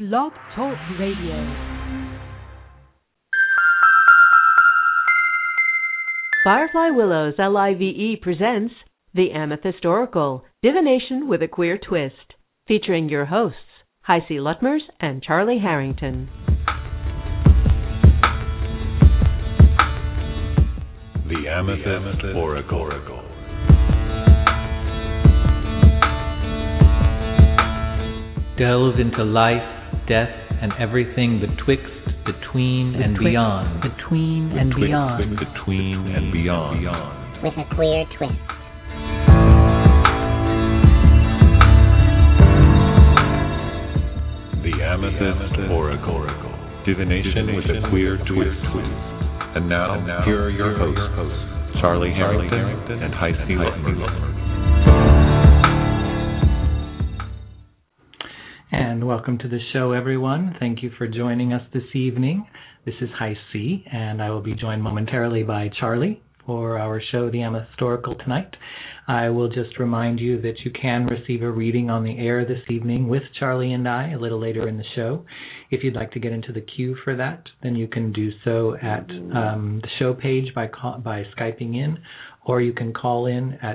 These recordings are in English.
Blog Talk Radio. Firefly Willows LIVE presents The Amethyst Oracle, Divination with a Queer Twist, featuring your hosts, Heisey Lutmers and Charlie Harrington. The Amethyst Oracle. Delve into life, death, and everything betwixt, between, and beyond. Between and beyond. With a queer twist. The Amethyst Oracle. Divination with a queer twist. And now, here are your hosts, Charlie Harrington and Heisey Lutmers. And welcome to the show, everyone. Thank you for joining us this evening. This is Heisey, and I will be joined momentarily by Charlie for our show, The Amethyst Oracle, tonight. I will just remind you that you can receive a reading on the air this evening with Charlie and I a little later in the show. If you'd like to get into the queue for that, then you can do so at the show page by Skyping in, or you can call in at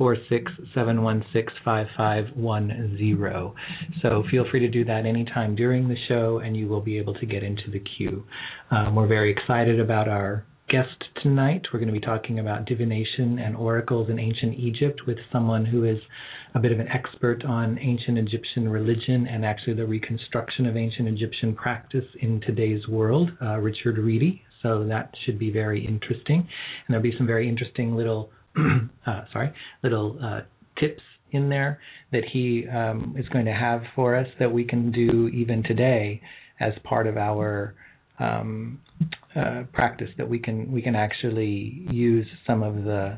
646-716-5510. So feel free to do that anytime during the show, and you will be able to get into the queue. We're very excited about our guest tonight. We're going to be talking about divination and oracles in ancient Egypt with someone who is a bit of an expert on ancient Egyptian religion and actually the reconstruction of ancient Egyptian practice in today's world, Richard Reedy. So that should be very interesting. And there'll be some very interesting little tips in there that he is going to have for us that we can do even today as part of our practice, that we can actually use some of the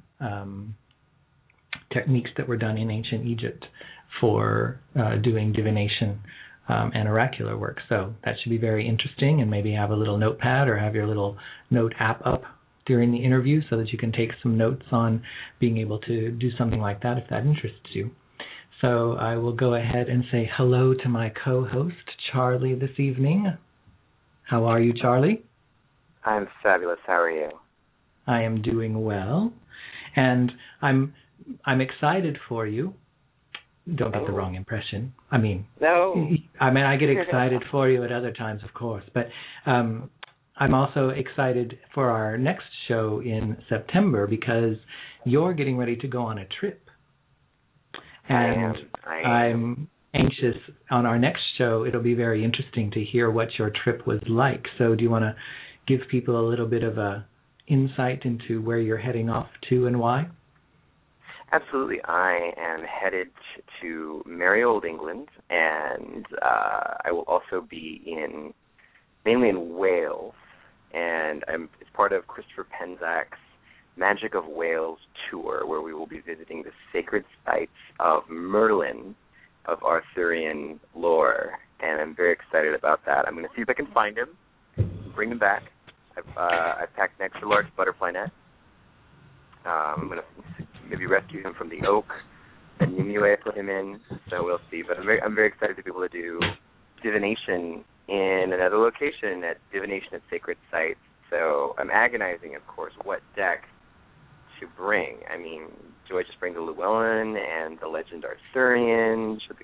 techniques that were done in ancient Egypt for doing divination and oracular work. So that should be very interesting, and maybe have a little notepad or have your little note app up during the interview so that you can take some notes on being able to do something like that if that interests you. So I will go ahead and say hello to my co-host, Charlie, this evening. How are you, Charlie? I'm fabulous. How are you? I am doing well, and I'm excited for you. Don't get the wrong impression. I get excited for you at other times, of course, but I'm also excited for our next show in September because you're getting ready to go on a trip. And I'm anxious. On our next show, it'll be very interesting to hear what your trip was like. So do you want to give people a little bit of a insight into where you're heading off to and why? Absolutely. I am headed to merry old England, and I will also be mainly in Wales, and it's part of Christopher Penzak's Magic of Wales tour, where we will be visiting the sacred sites of Merlin, of Arthurian lore, and I'm very excited about that. I'm going to see if I can find him, bring him back. I've packed an extra large butterfly net. I'm going to maybe rescue him from the oak that Nimue put him in, so we'll see. But I'm very excited to be able to do divination in another location, at divination at sacred sites. So I'm agonizing, of course, what deck to bring. I mean, do I just bring the Llewellyn and the Legend Arthurian? Should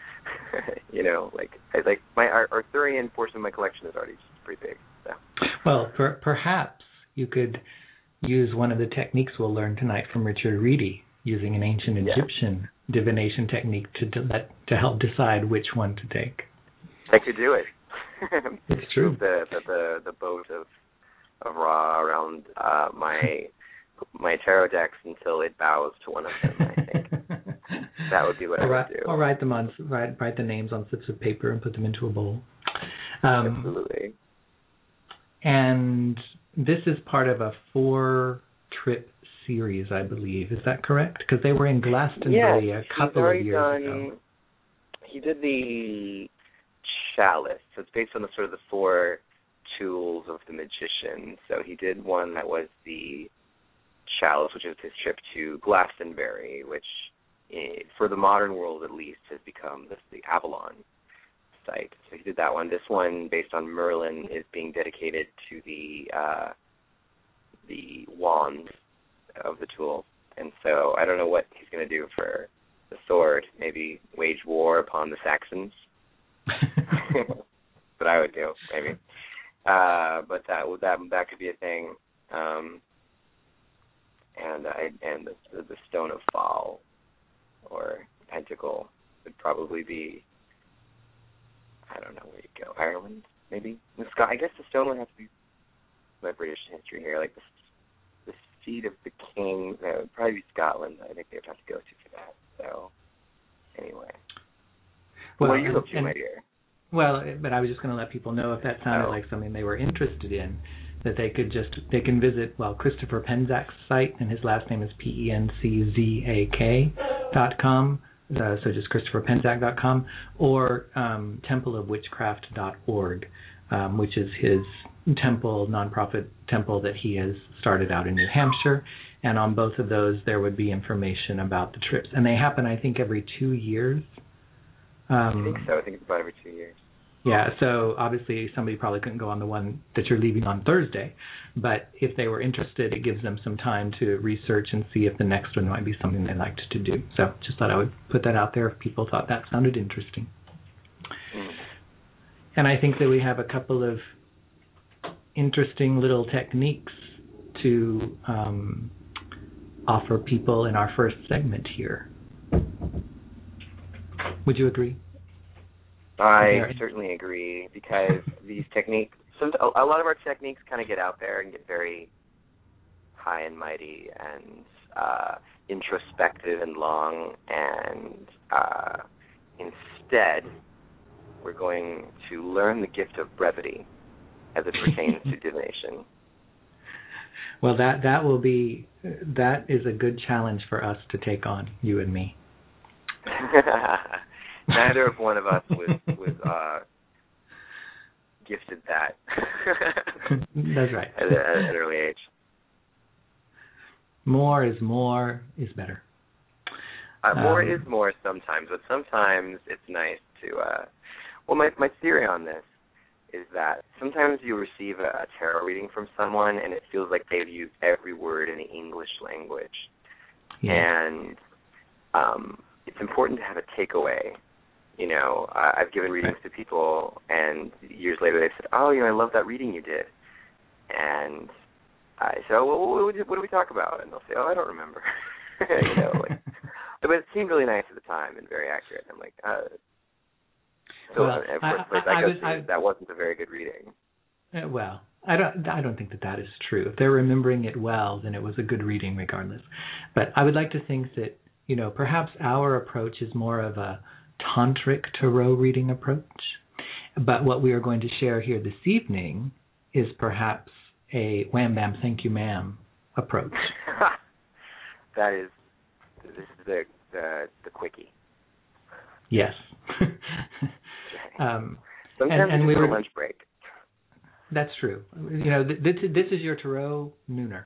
my Arthurian portion of my collection is already just pretty big. So. Well, perhaps you could use one of the techniques we'll learn tonight from Richard Reedy, using an ancient Egyptian divination technique to help decide which one to take. I could do it. It's true. The boat of Ra around my tarot decks until it bows to one of them, I think. That would be what I would do. Or write the names on slips of paper and put them into a bowl. Absolutely. And this is part of a 4-trip series, I believe. Is that correct? Because they were in Glastonbury a couple of years ago. He did the Chalice, so it's based on the 4 tools of the magician. So he did one that was the Chalice, which is his trip to Glastonbury, which for the modern world at least has become the Avalon. site. So he did that one. This one, based on Merlin, is being dedicated to the wand of the tool. And so I don't know what he's going to do for the sword. Maybe wage war upon the Saxons. But I would do, maybe. But that could be a thing. And the Stone of Fall or Pentacle would probably be, I don't know where you go, Ireland, maybe? I guess the stone would have to be my British history here, like the seat of the king. That would probably be Scotland. I think they would have to go to for that. So, anyway. Well, what are you up to, my dear? Well, but I was just going to let people know if that sounded like something they were interested in, that they can visit, Christopher Penczak's site, and his last name is PENCZAK.com, so just ChristopherPenczak.com, or templeofwitchcraft.org, which is his nonprofit temple that he has started out in New Hampshire. And on both of those, there would be information about the trips. And they happen, I think, every 2 years. I think so. I think it's about every 2 years. Yeah, so obviously somebody probably couldn't go on the one that you're leaving on Thursday, but if they were interested, it gives them some time to research and see if the next one might be something they liked to do. So just thought I would put that out there if people thought that sounded interesting. And I think that we have a couple of interesting little techniques to offer people in our first segment here. Would you agree? I certainly agree, because these techniques, a lot of our techniques kind of get out there and get very high and mighty and introspective and long, and instead we're going to learn the gift of brevity as it pertains to divination. Well, that is a good challenge for us to take on, you and me. Neither of one of us was gifted that. That's right. At an early age. More is better. More is more sometimes, but sometimes it's nice to... my theory on this is that sometimes you receive a tarot reading from someone and it feels like they've used every word in the English language. Yeah. And it's important to have a takeaway. You know, I've given readings to people, and years later they've said, "Oh, I love that reading you did." And I say, "Oh, well, what did we talk about?" And they'll say, "Oh, I don't remember." But it seemed really nice at the time and very accurate. I'm like, that wasn't a very good reading. Well, I don't think that is true. If they're remembering it well, then it was a good reading regardless. But I would like to think that, perhaps our approach is more of a tantric tarot reading approach. But what we are going to share here this evening is perhaps a wham bam thank you ma'am approach. This is the quickie. Yes. Sometimes we were lunch break. That's true. This is your tarot nooner.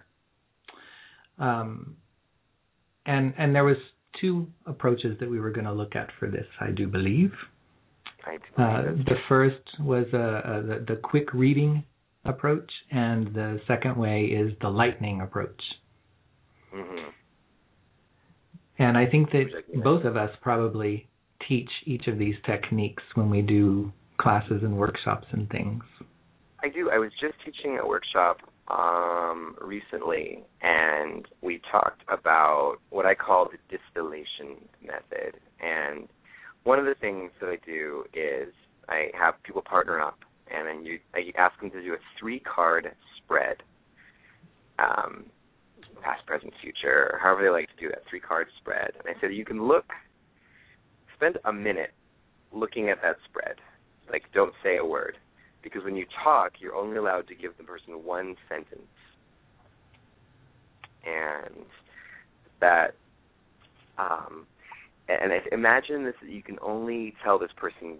And there was two approaches that we were going to look at for this, I do believe. The first was the quick reading approach, and the second way is the lightning approach. Mm-hmm. And I think that both of us probably teach each of these techniques when we do classes and workshops and things. I do. I was just teaching a workshop recently, and we talked about what I call the distillation method. And one of the things that I do is I have people partner up, and then I ask them to do a 3-card spread, past, present, future, or however they like to do that 3-card spread. And I said you can spend a minute looking at that spread. Like, don't say a word. Because when you talk, you're only allowed to give the person one sentence. And that, and imagine this, you can only tell this person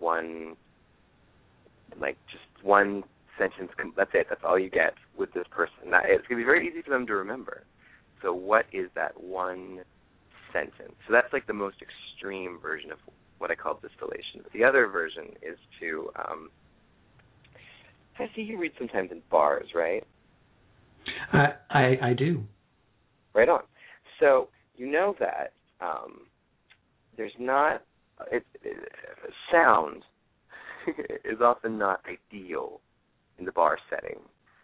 just one sentence. That's it. That's all you get with this person. It's going to be very easy for them to remember. So what is that one sentence? So that's like the most extreme version of what I call distillation. But the other version is to, I see you read sometimes in bars, right? I do. Right on. So you know that there's not, sound is often not ideal in the bar setting.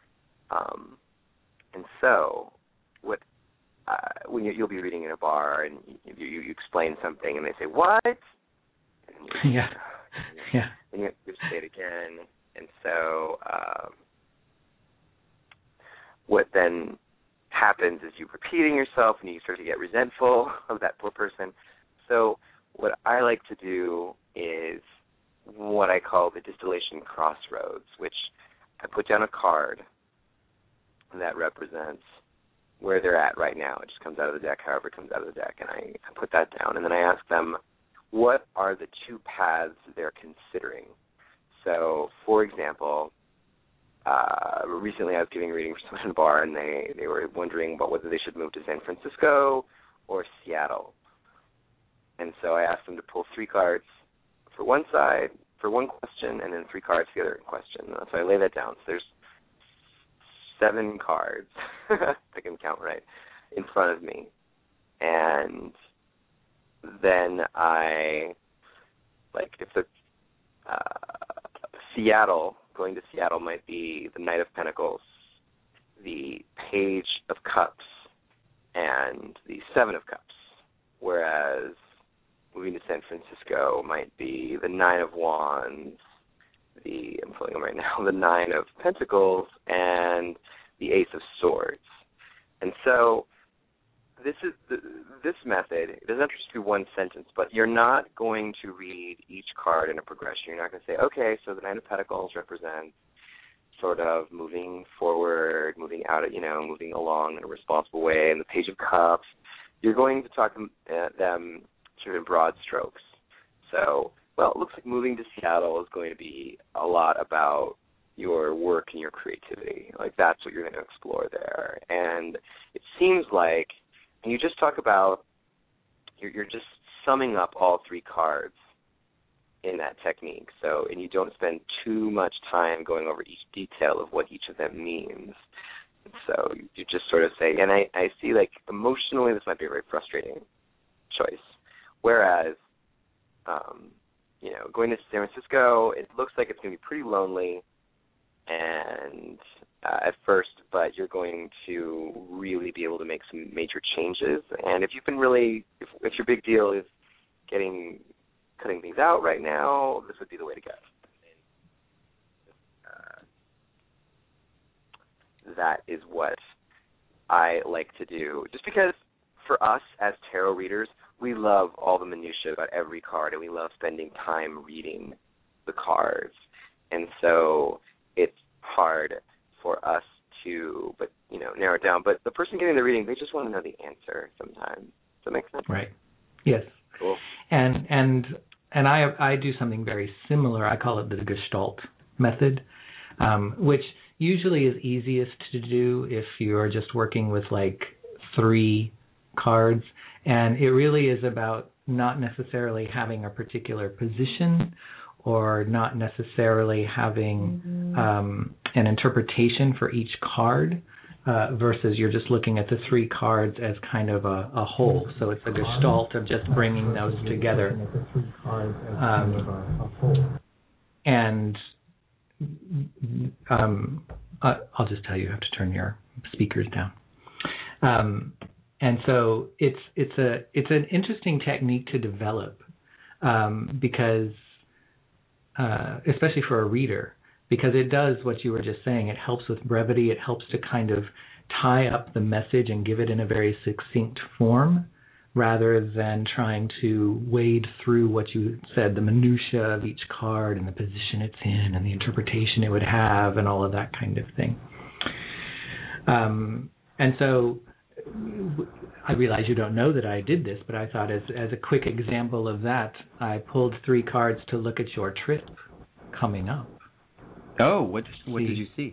And so what, when you'll be reading in a bar and you explain something and they say, what? And yeah. And you have to say it again. And so what then happens is you're repeating yourself and you start to get resentful of that poor person. So what I like to do is what I call the distillation crossroads, which I put down a card that represents where they're at right now. It just comes out of the deck, however it comes out of the deck, and I put that down. And then I ask them, what are the two paths they're considering? So, for example, recently I was giving a reading for someone in a bar, and they were wondering about whether they should move to San Francisco or Seattle. And so I asked them to pull 3 cards for one side, for one question, and then 3 cards for the other question. So I lay that down. So there's 7 cards, if I can count right, in front of me. And then if the going to Seattle might be the Knight of Pentacles, the Page of Cups, and the 7 of Cups, whereas moving to San Francisco might be the 9 of Wands, I'm pulling them right now, the 9 of Pentacles, and the Ace of Swords. And so this method, it doesn't have to just be one sentence, but you're not going to read each card in a progression. You're not going to say, okay, so the 9 of Pentacles represents sort of moving forward, moving out, moving along in a responsible way, and the Page of Cups, you're going to talk at them sort of in broad strokes. So, well, it looks like moving to Seattle is going to be a lot about your work and your creativity. Like, that's what you're going to explore there. And it seems like, and you just talk about, you're just summing up all 3 cards in that technique. So, and you don't spend too much time going over each detail of what each of them means. So you just sort of say, and I see, like, emotionally this might be a very frustrating choice. Whereas, going to San Francisco, it looks like it's going to be pretty lonely and at first, but you're going to really be able to make some major changes. And if you've been if your big deal is cutting things out right now, this would be the way to go. That is what I like to do, just because for us as tarot readers, we love all the minutiae about every card, and we love spending time reading the cards. And so it's hard for us to, narrow it down. But the person getting the reading, they just want to know the answer sometimes. Does that make sense? Right. Yes. Cool. And I do something very similar. I call it the Gestalt method, which usually is easiest to do if you're just working with 3 cards. And it really is about not necessarily having a particular position or not necessarily having an interpretation for each card versus you're just looking at the 3 cards as kind of a whole. So it's a gestalt of just bringing those together. And I'll just tell you have to turn your speakers down. And so it's an interesting technique to develop because especially for a reader, because it does what you were just saying. It helps with brevity. It helps to kind of tie up the message and give it in a very succinct form rather than trying to wade through what you said, the minutiae of each card and the position it's in and the interpretation it would have and all of that kind of thing. And so I realize you don't know that I did this, but I thought as a quick example of that, I pulled 3 cards to look at your trip coming up. Oh, what did you see?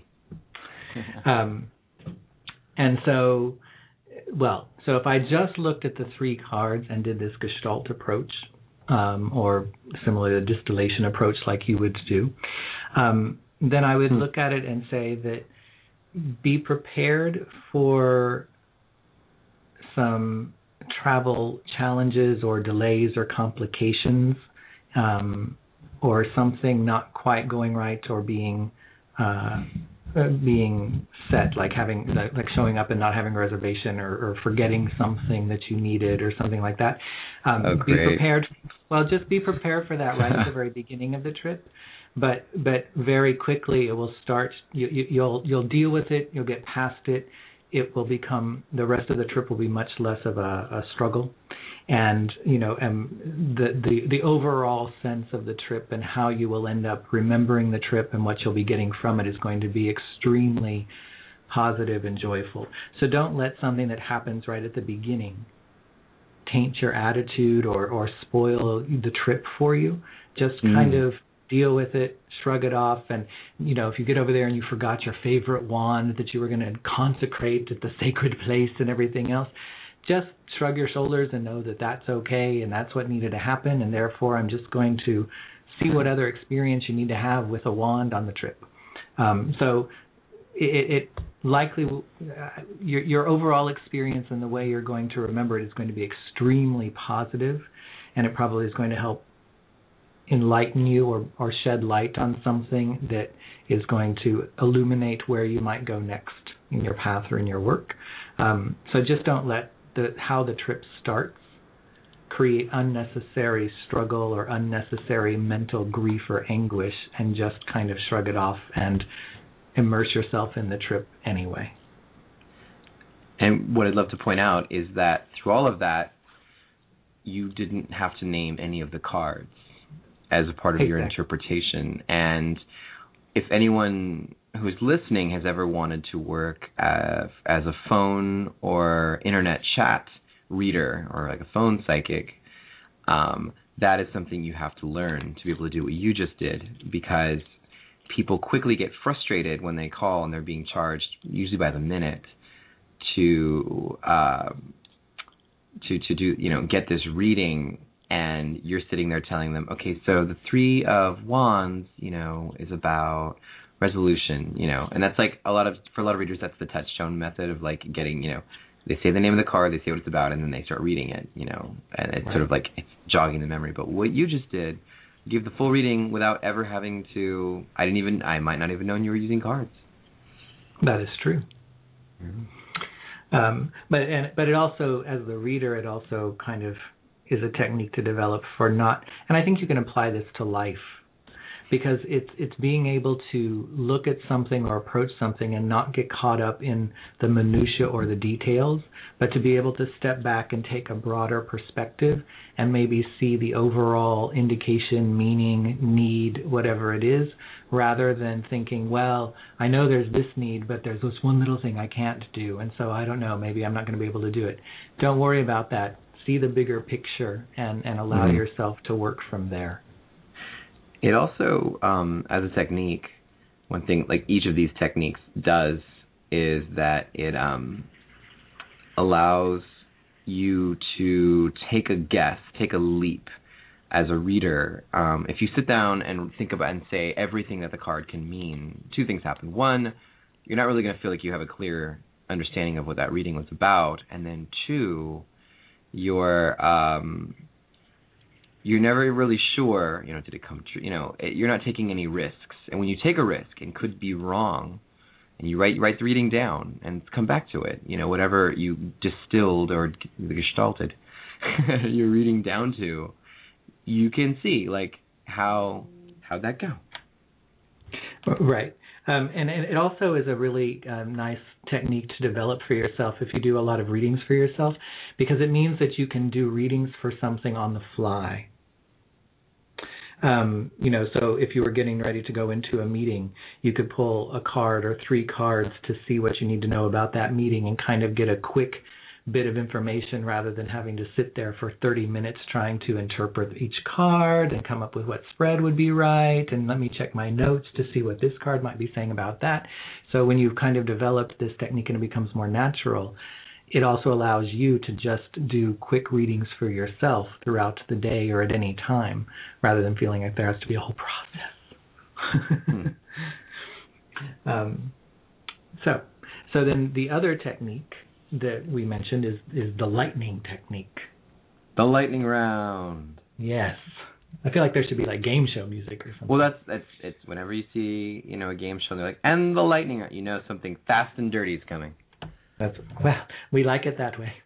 And so if I just looked at the 3 cards and did this Gestalt approach, or similar to distillation approach like you would do, then I would look at it and say that be prepared for some travel challenges or delays or complications, or something not quite going right or being set, like showing up and not having a reservation, or forgetting something that you needed or something like that. Be prepared. Well, just be prepared for that right at the very beginning of the trip. But very quickly it will start. You'll deal with it. You'll get past it. It will become, the rest of the trip will be much less of a struggle, and the overall sense of the trip and how you will end up remembering the trip and what you'll be getting from it is going to be extremely positive and joyful. So don't let something that happens right at the beginning taint your attitude or spoil the trip for you. Just kind of deal with it, shrug it off, and if you get over there and you forgot your favorite wand that you were going to consecrate at the sacred place and everything else, just shrug your shoulders and know that that's okay and that's what needed to happen, and therefore I'm just going to see what other experience you need to have with a wand on the trip. So it likely your overall experience and the way you're going to remember it is going to be extremely positive, and it probably is going to help enlighten you or shed light on something that is going to illuminate where you might go next in your path or in your work. So just don't let how the trip starts create unnecessary struggle or unnecessary mental grief or anguish, and just kind of shrug it off and immerse yourself in the trip anyway. And what I'd love to point out is that through all of that, you didn't have to name any of the cards as a part of your interpretation. And if anyone who's listening has ever wanted to work as a phone or internet chat reader or like a phone psychic, that is something you have to learn to be able to do what you just did, because people quickly get frustrated when they call and they're being charged, usually by the minute, to do, get this reading. And you're sitting there telling them, okay, so the Three of Wands, is about resolution, and that's like for a lot of readers, that's the touchstone method of like getting, they say the name of the card, they say what it's about, and then they start reading it, and it's sort of like it's jogging the memory. But what you just did, you gave the full reading without ever having to. I might not even known you were using cards. That is true. But it also, as the reader, it also kind of is a technique to develop and I think you can apply this to life, because it's being able to look at something or approach something and not get caught up in the minutia or the details, but to be able to step back and take a broader perspective and maybe see the overall indication, meaning, need, whatever it is, rather than thinking, well, I know there's this need, but there's this one little thing I can't do, and so I don't know, maybe I'm not going to be able to do it. Don't worry about that. See the bigger picture and allow yourself to work from there. It also, as a technique, one thing like each of these techniques does is that it allows you to take a guess, take a leap as a reader. If you sit down and think about and say everything that the card can mean, two things happen. One, you're not really going to feel like you have a clear understanding of what that reading was about. And then two, you're never really sure, did it come true? You're not taking any risks. And when you take a risk and could be wrong, and you write the reading down and come back to it, whatever you distilled or gestalted your reading down to, you can see like how'd that go. Right. And it also is a really nice technique to develop for yourself if you do a lot of readings for yourself, because it means that you can do readings for something on the fly. So if you were getting ready to go into a meeting, you could pull a card or 3 cards to see what you need to know about that meeting and kind of get a quick bit of information rather than having to sit there for 30 minutes trying to interpret each card and come up with what spread would be right, and let me check my notes to see what this card might be saying about that. So when you've kind of developed this technique and it becomes more natural, it also allows you to just do quick readings for yourself throughout the day or at any time, rather than feeling like there has to be a whole process. So then the other technique that we mentioned is the lightning technique. The lightning round. Yes. I feel like there should be like game show music or something. Well, that's it's whenever you see, a game show, they're like, and the lightning round, something fast and dirty is coming. We like it that way.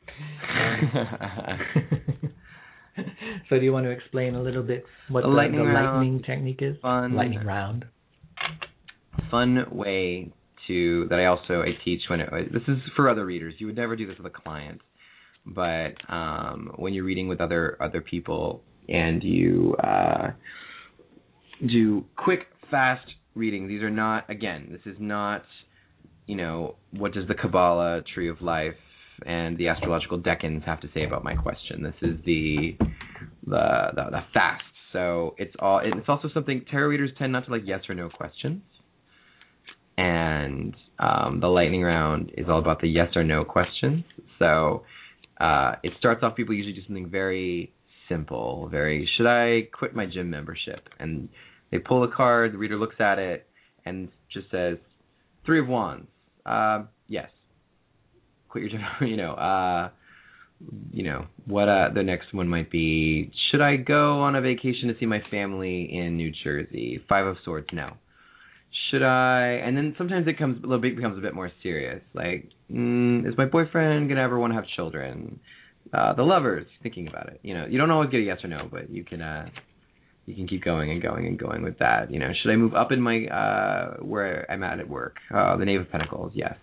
So do you want to explain a little bit what the lightning technique is? Lightning round. Fun way that I teach this is for other readers. You would never do this with a client, but when you're reading with other people and you do quick, fast readings. These are not, again, this is not, what does the Kabbalah tree of life and the astrological decans have to say about my question. This is the fast. So it's also something tarot readers tend not to like yes or no questions. And the lightning round is all about the yes or no questions. So it starts off, people usually do something very simple, should I quit my gym membership? And they pull a card, the reader looks at it, and just says, 3 of Wands. Yes. Quit your gym, what the next one might be. Should I go on a vacation to see my family in New Jersey? 5 of Swords, no. Should I? And then sometimes it becomes a bit more serious. Like, is my boyfriend gonna ever want to have children? The Lovers, thinking about it. You don't always get a yes or no, but you can keep going and going and going with that. Should I move up in my where I'm at work? The Knave of Pentacles, yes.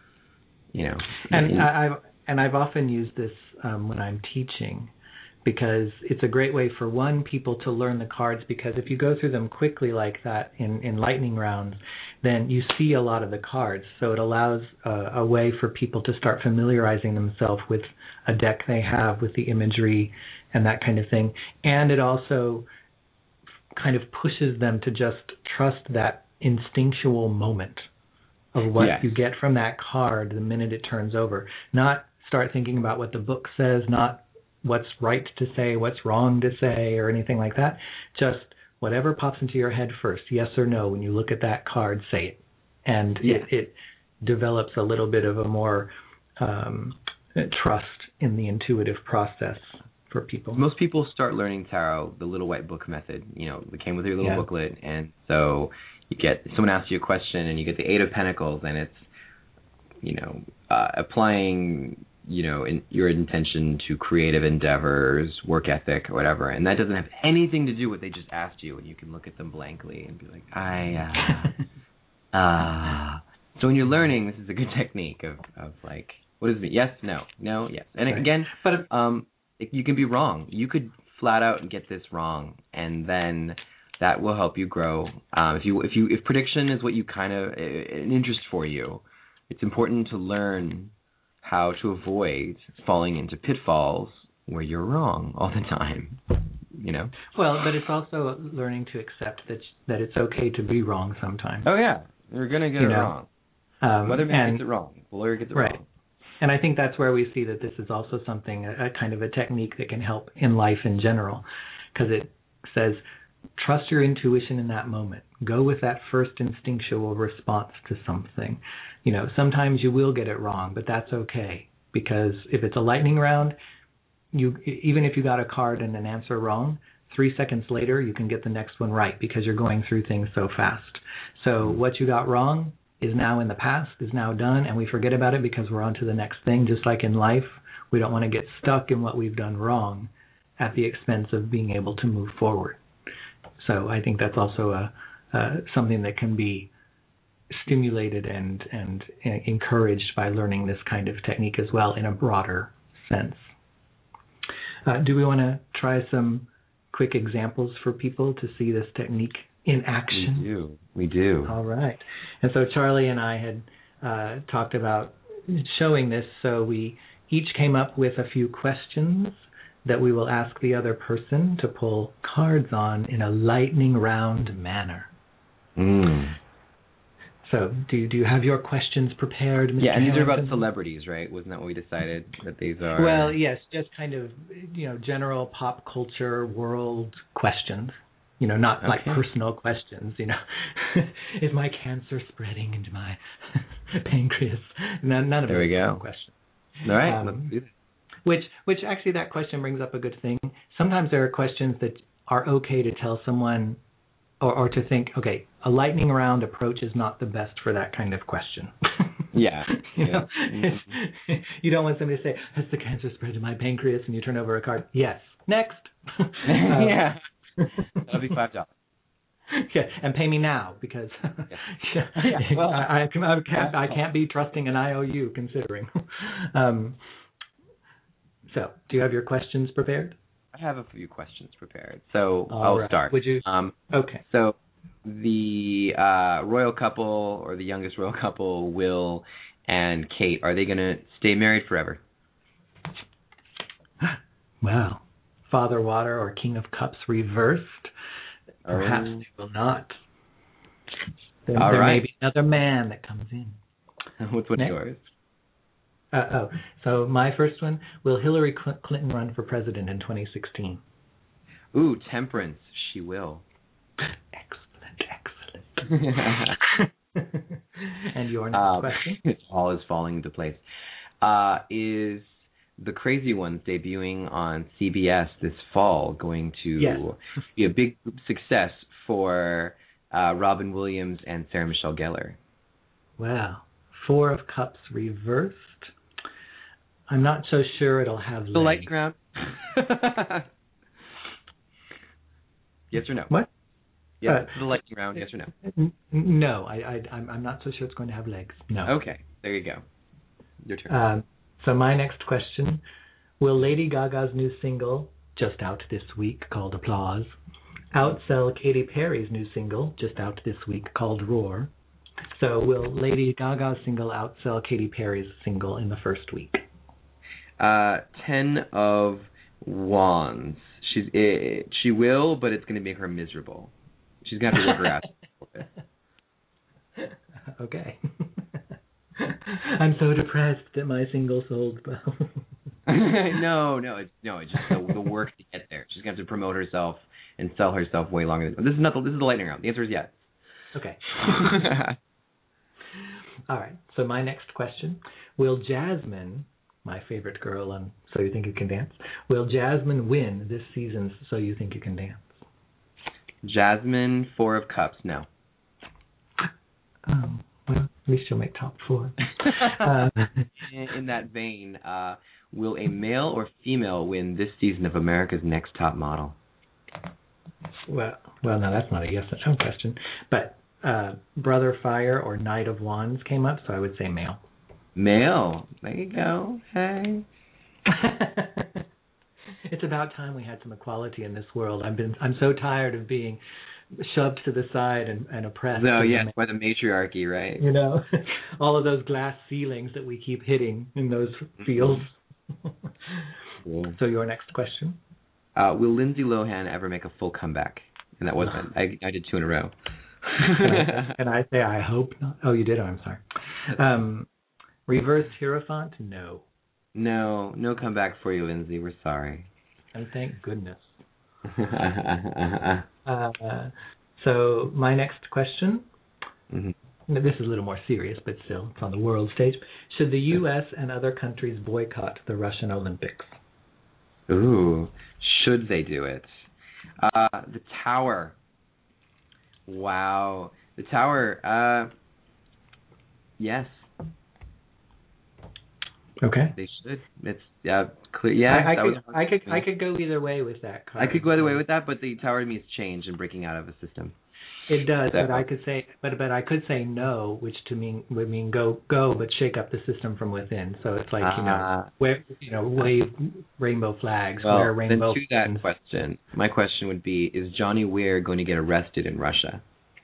And I've often used this when I'm teaching, because it's a great way for people to learn the cards, because if you go through them quickly like that in lightning rounds, then you see a lot of the cards. So it allows a way for people to start familiarizing themselves with a deck they have, with the imagery and that kind of thing. And it also kind of pushes them to just trust that instinctual moment of what you get from that card the minute it turns over. Not start thinking about what the book says, not what's right to say, what's wrong to say, or anything like that. Just whatever pops into your head first, yes or no, when you look at that card, say it. And it develops a little bit of a more trust in the intuitive process for people. Most people start learning tarot the little white book method. It came with your little booklet, and so someone asks you a question, and you get the 8 of Pentacles, and it's applying in your intention to creative endeavors, work ethic, or whatever, and that doesn't have anything to do with what they just asked you, and you can look at them blankly and be like, So when you're learning, this is a good technique of like, what does it mean? Yes, no, yes. And again, but you can be wrong. You could flat out get this wrong, and then that will help you grow. If prediction is what you kind of an interest for you, it's important to learn how to avoid falling into pitfalls where you're wrong all the time. Well, but it's also learning to accept that it's okay to be wrong sometimes. Oh yeah, you're gonna get it wrong. Weatherman gets it wrong. The lawyer gets it wrong. And I think that's where we see that this is also something, a kind of a technique that can help in life in general, because it says, trust your intuition in that moment. Go with that first instinctual response to something. Sometimes you will get it wrong, but that's okay, because if it's a lightning round, even if you got a card and an answer wrong, 3 seconds later you can get the next one right, because you're going through things so fast. So what you got wrong is now in the past, is now done, and we forget about it because we're on to the next thing. Just like in life, we don't want to get stuck in what we've done wrong at the expense of being able to move forward. So I think that's also something that can be stimulated and encouraged by learning this kind of technique as well, in a broader sense. Do we want to try some quick examples for people to see this technique in action? We do. All right. And so Charlie and I had talked about showing this, so we each came up with a few questions that we will ask the other person to pull cards on in a lightning round manner. So do you have your questions prepared, Mr. Yeah, and these are Harrington? about celebrities, right? Wasn't that what we decided, that these are... Well, yes, just kind of, general pop culture world questions. Not like personal questions, Is my cancer spreading into my pancreas? None of there we those go. questions. All right, let's do that. Which actually that question brings up a good thing. Sometimes there are questions that are okay to tell someone or to think, okay, a lightning round approach is not the best for that kind of question. Yeah. You don't want somebody to say, has the cancer spread to my pancreas? And you turn over a card. Yes. Next. Yeah. That'll be $5. Yeah, and pay me now because well, I can't be trusting an IOU considering. So, do you have your questions prepared? I have a few questions prepared, so I'll start. Would you? Okay. So, the royal couple, or the youngest royal couple, Will and Kate, are they going to stay married forever? Well, Father Water or King of Cups reversed. Perhaps they will not. There may be another man that comes in. What's one of yours? So my first one, will Hillary Clinton run for president in 2016? Ooh, temperance. She will. Excellent. And your next question? It all is falling into place. Is The Crazy Ones debuting on CBS this fall going to be a big success for Robin Williams and Sarah Michelle Gellar? Wow. Four of Cups reversed. I'm not so sure it'll have legs. The lightning round. Yes or no? What? Yeah, the lightning round. Yes or no? No, I'm not so sure it's going to have legs. No. Okay, there you go. Your turn. So my next question, will Lady Gaga's new single, just out this week, called Applause, outsell Katy Perry's new single, just out this week, called Roar? So will Lady Gaga's single outsell Katy Perry's single in the first week? 10 of Wands. She will, but it's going to make her miserable. She's going to have to work her ass off. Okay. I'm so depressed that my single sold well. No, it's just the work to get there. She's going to have to promote herself and sell herself way longer. This is the lightning round. The answer is yes. Okay. All right. So my next question, will Jasmine, my favorite girl on So You Think You Can Dance, will Jasmine win this season's So You Think You Can Dance? Jasmine, 4 of Cups, no. Oh, well, at least she'll make top 4. In that vein, will a male or female win this season of America's Next Top Model? Well, no, that's not a yes or no question. But Brother Fire or Knight of Wands came up, so I would say male. Male. There you go. Hey. It's about time we had some equality in this world. I'm so tired of being shoved to the side and oppressed. No, yes, by the matriarchy, right? All of those glass ceilings that we keep hitting in those fields. Cool. So your next question? Will Lindsay Lohan ever make a full comeback? And that wasn't. I did 2 in a row. Can I say I hope not? Oh, you did? Oh, I'm sorry. Reversed Hierophant? No. No comeback for you, Lindsay. We're sorry. And thank goodness. So my next question, this is a little more serious, but still, it's on the world stage. Should the U.S. and other countries boycott the Russian Olympics? Ooh, should they do it? The Tower. Wow. The Tower, yes. Okay. They should. It's clear. Yeah, I could go either way with that card. I could go either way with that, but the Tower means change and breaking out of a system. It does, but I could say, but I could say no, which would mean go, but shake up the system from within. So it's like wave rainbow flags, wear rainbow. Then to that question, my question would be: is Johnny Weir going to get arrested in Russia?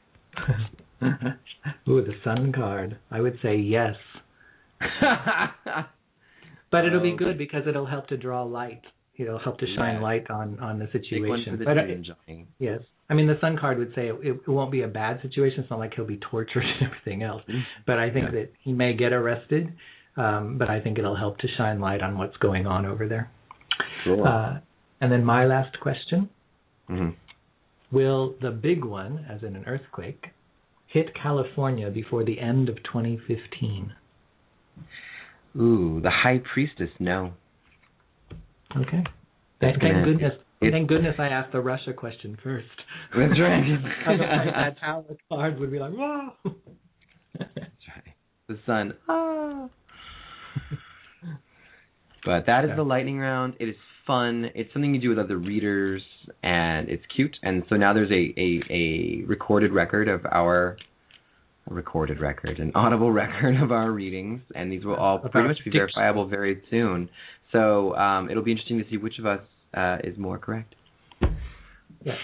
Ooh, the Sun card. I would say yes. But it'll be good because it'll help to draw light it'll help to shine light on the situation. Big one for the team, Johnny. Yes. I mean, the Sun card would say it won't be a bad situation. It's not like he'll be tortured and everything else. But I think that he may get arrested. But I think it'll help to shine light on what's going on over there. Sure. And then my last question. Mm-hmm. Will the big one, as in an earthquake, hit California before the end of 2015? Ooh, the High Priestess, no. Okay. Thank goodness. Thank goodness I asked the Russia question first. That's right. Otherwise, that tower card would be like, whoa. That's right. The sun. Ah. But that is the lightning round. It is fun. It's something you do with other readers, and it's cute. And so now there's a recorded record of an audible record of our readings, and these will all pretty much be verifiable very soon. So it'll be interesting to see which of us is more correct. Yes.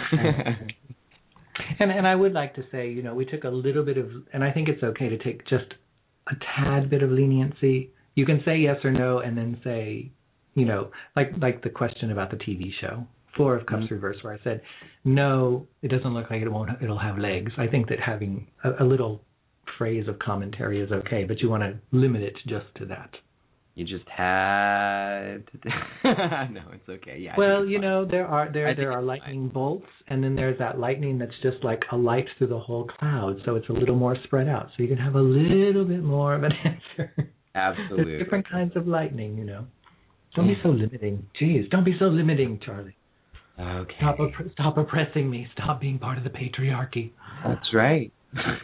And I would like to say, we took a little bit of, and I think it's okay to take just a tad bit of leniency. You can say yes or no, and then say, like the question about the TV show, Four of Cups Reverse, where I said, no, it doesn't look like it'll have legs. I think that having a little phrase of commentary is okay, but you want to limit it just to that. You just had to. No, it's okay. Yeah. Well, there are lightning bolts, and then there's that lightning that's just like a light through the whole cloud, so it's a little more spread out, so you can have a little bit more of an answer. Absolutely. There's different kinds of lightning, Don't be so limiting. Jeez, don't be so limiting, Charlie. Okay. Stop oppressing me. Stop being part of the patriarchy. That's right.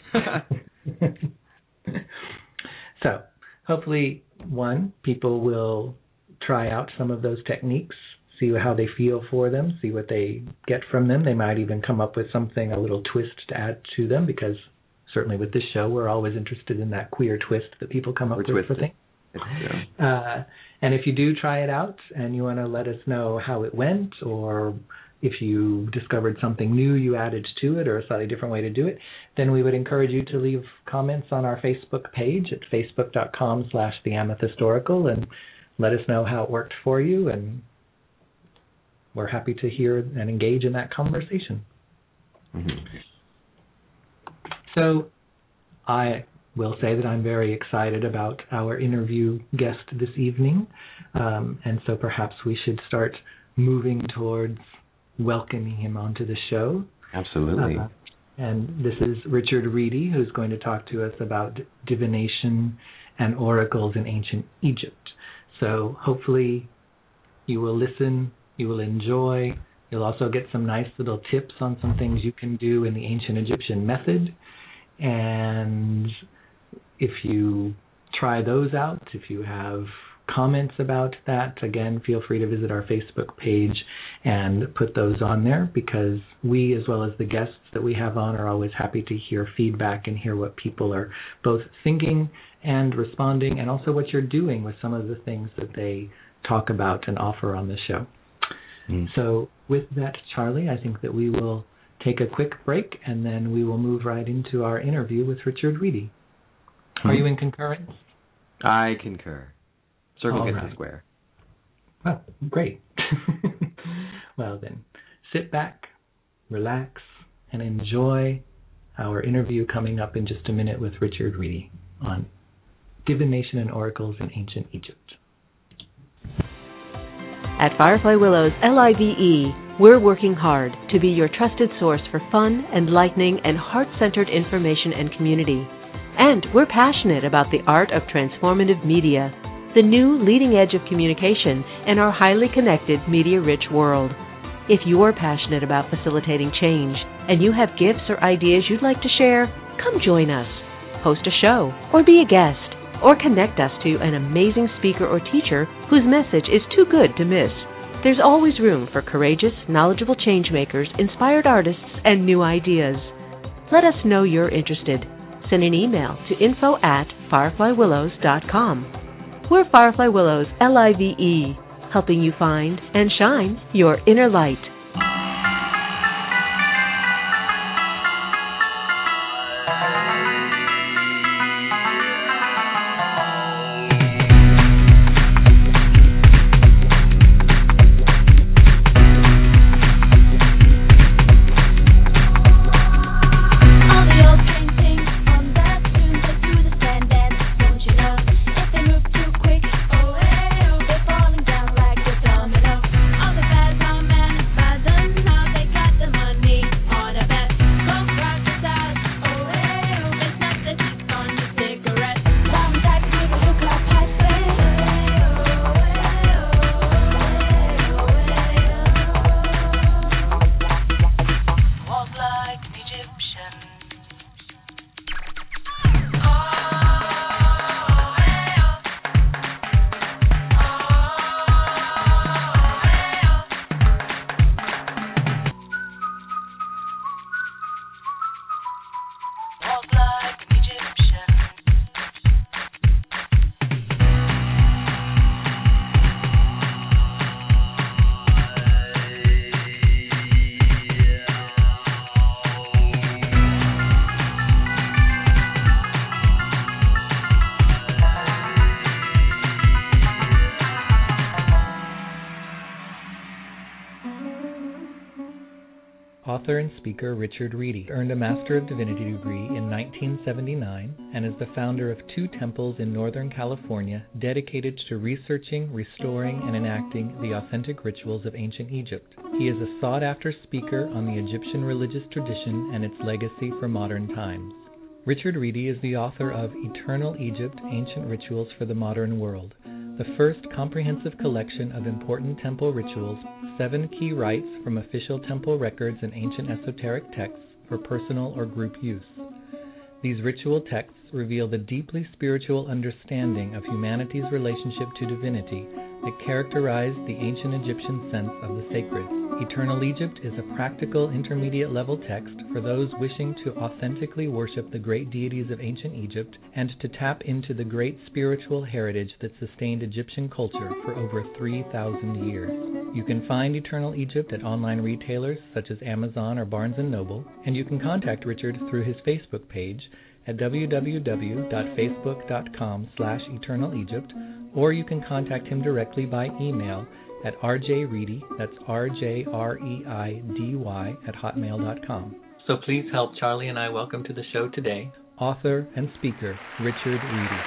So, hopefully, people will try out some of those techniques, see how they feel for them, see what they get from them. They might even come up with something, a little twist to add to them, because certainly with this show, we're always interested in that queer twist that people come up with for things. And if you do try it out and you want to let us know how it went, or if you discovered something new you added to it or a slightly different way to do it, then we would encourage you to leave comments on our Facebook page at facebook.com/theamethystorical and let us know how it worked for you, and we're happy to hear and engage in that conversation. Mm-hmm. So I will say that I'm very excited about our interview guest this evening, and so perhaps we should start moving towards welcoming him onto the show. Absolutely. And this is Richard Reedy, who's going to talk to us about divination and oracles in ancient Egypt. So hopefully you will listen, you will enjoy. You'll also get some nice little tips on some things you can do in the ancient Egyptian method. And if you try those out, if you have comments about that, again, feel free to visit our Facebook page and put those on there, because we, as well as the guests that we have on, are always happy to hear feedback and hear what people are both thinking and responding, and also what you're doing with some of the things that they talk about and offer on the show. So with that, Charlie, I think that we will take a quick break, and then we will move right into our interview with Richard Reedy. Are you in concurrence? I concur. Circle gets the square. Well, great. Well then, sit back, relax, and enjoy our interview coming up in just a minute with Richard Reedy on divination and oracles in ancient Egypt. At Firefly Willows LIVE, we're working hard to be your trusted source for fun, enlightening, and heart-centered information and community. And we're passionate about the art of transformative media, the new leading edge of communication in our highly connected, media-rich world. If you're passionate about facilitating change and you have gifts or ideas you'd like to share, come join us. Host a show, or be a guest, or connect us to an amazing speaker or teacher whose message is too good to miss. There's always room for courageous, knowledgeable changemakers, inspired artists, and new ideas. Let us know you're interested. Send an email to info@fireflywillows.com. We're Firefly Willows LIVE, helping you find and shine your inner light. author and speaker Richard Reedy earned a Master of Divinity degree in 1979 and is the founder of 2 temples in Northern California dedicated to researching, restoring, and enacting the authentic rituals of ancient Egypt. He is a sought-after speaker on the Egyptian religious tradition and its legacy for modern times. Richard Reedy is the author of Eternal Egypt, Ancient Rituals for the Modern World, the first comprehensive collection of important temple rituals, 7 key rites from official temple records and ancient esoteric texts for personal or group use. These ritual texts reveal the deeply spiritual understanding of humanity's relationship to divinity that characterized the ancient Egyptian sense of the sacred. Eternal Egypt is a practical intermediate-level text for those wishing to authentically worship the great deities of ancient Egypt and to tap into the great spiritual heritage that sustained Egyptian culture for over 3,000 years. You can find Eternal Egypt at online retailers such as Amazon or Barnes & Noble, and you can contact Richard through his Facebook page at www.facebook.com/eternalegypt, or you can contact him directly by email at rjreidy, that's rjreidy @hotmail.com. So please help Charlie and I welcome to the show today author and speaker Richard Reedy.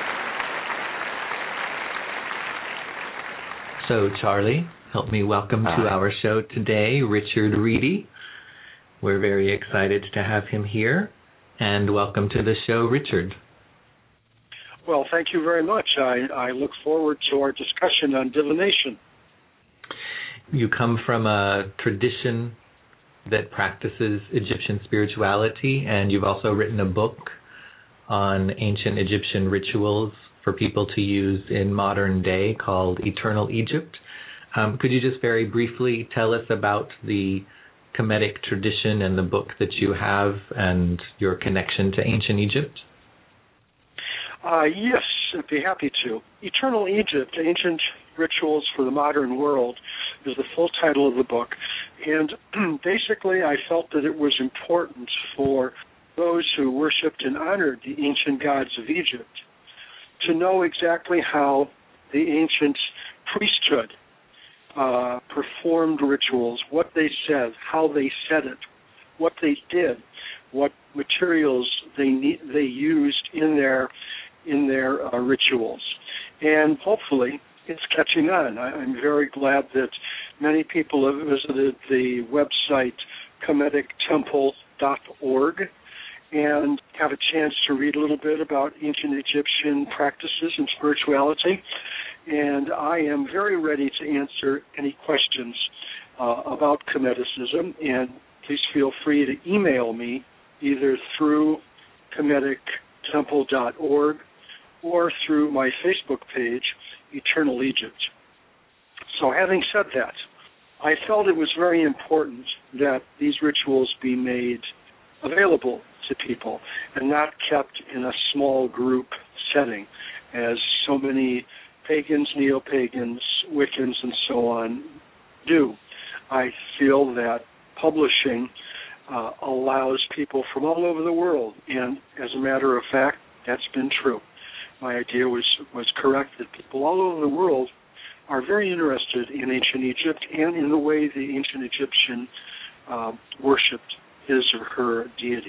So Charlie, help me welcome to our show today Richard Reedy. We're very excited to have him here, and welcome to the show, Richard. Well, thank you very much. I look forward to our discussion on divination. You come from a tradition that practices Egyptian spirituality, and you've also written a book on ancient Egyptian rituals for people to use in modern day called Eternal Egypt. Could you just very briefly tell us about the Kemetic tradition and the book that you have and your connection to ancient Egypt? Yes, I'd be happy to. Eternal Egypt, Ancient Rituals for the Modern World is the full title of the book. And basically I felt that it was important for those who worshipped and honored the ancient gods of Egypt to know exactly how the ancient priesthood performed rituals, what they said, how they said it, what they did, what materials they used in their rituals. And hopefully it's catching on. I'm very glad that many people have visited the website kemetictemple.org and have a chance to read a little bit about ancient Egyptian practices and spirituality. And I am very ready to answer any questions about Kemeticism, and please feel free to email me either through kemetictemple.org or through my Facebook page, Eternal Egypt. So having said that, I felt it was very important that these rituals be made available to people and not kept in a small group setting, as so many pagans, neo-pagans, Wiccans, and so on do. I feel that publishing allows people from all over the world, and as a matter of fact, that's been true. My idea was correct, that people all over the world are very interested in ancient Egypt and in the way the ancient Egyptian worshipped his or her deities.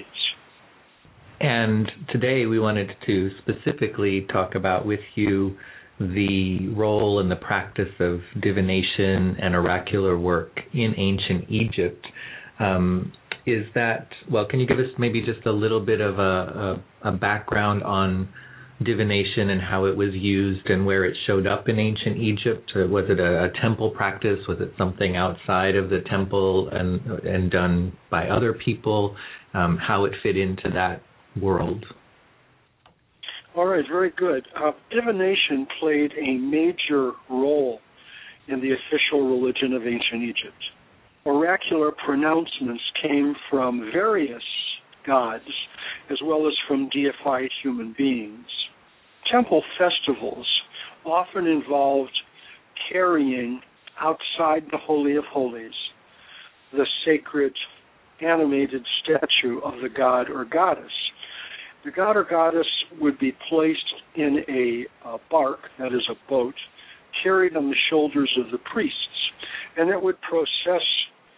And today we wanted to specifically talk about with you the role and the practice of divination and oracular work in ancient Egypt. Can you give us maybe just a little bit of a background on divination and how it was used and where it showed up in ancient Egypt? Was it a temple practice? Was it something outside of the temple and done by other people? How it fit into that world? All right, very good. Divination played a major role in the official religion of ancient Egypt. Oracular pronouncements came from various gods as well as from deified human beings. Temple festivals often involved carrying outside the Holy of Holies the sacred animated statue of the god or goddess. The god or goddess would be placed in a bark, that is a boat, carried on the shoulders of the priests, and it would process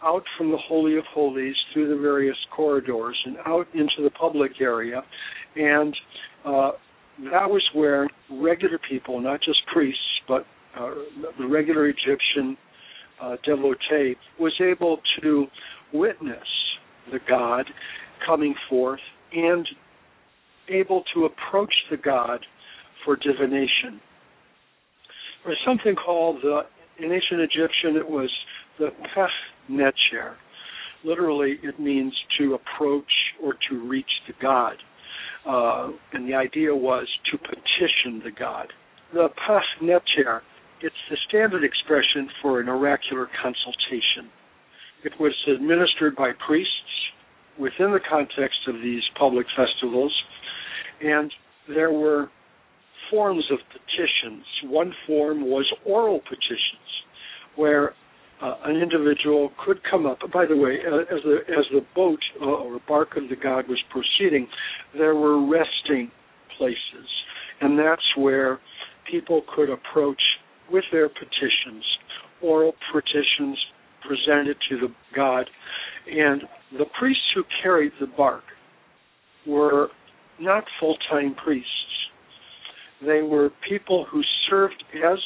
out from the Holy of Holies through the various corridors and out into the public area. And that was where regular people, not just priests, but the regular Egyptian devotee, was able to witness the god coming forth and able to approach the god for divination. There's something called, in ancient Egyptian, it was the Pech Necher. Literally, it means to approach or to reach the god. And the idea was to petition the god. The Pech Necher, it's the standard expression for an oracular consultation. It was administered by priests within the context of these public festivals, and there were forms of petitions. One form was oral petitions, where an individual could come up. By the way, as the boat or bark of the god was proceeding, there were resting places, and that's where people could approach with their petitions, oral petitions presented to the god. And the priests who carried the bark were not full-time priests. They were people who served as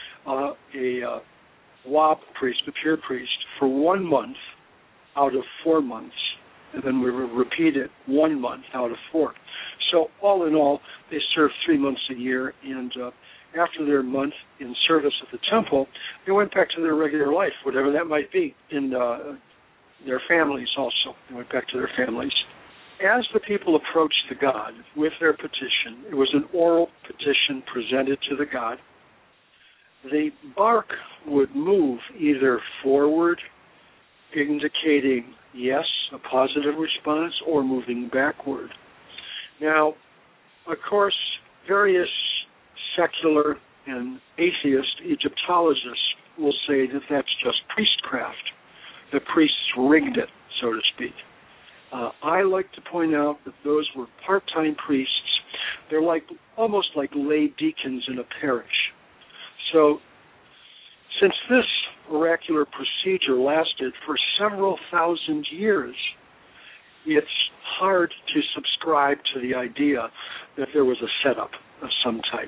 a Wab priest, a pure priest, for 1 month out of 4 months, and then we would repeat it 1 month out of 4. So all in all, they served 3 months a year, and after their month in service at the temple, they went back to their regular life, whatever that might be, in their families also. They went back to their families. As the people approached the god with their petition, it was an oral petition presented to the god, the bark would move either forward, indicating yes, a positive response, or moving backward. Now, of course, various secular and atheist Egyptologists will say that that's just priestcraft. The priests rigged it, so to speak. I like to point out that those were part-time priests. They're almost like lay deacons in a parish. So, since this oracular procedure lasted for several thousand years, it's hard to subscribe to the idea that there was a setup of some type.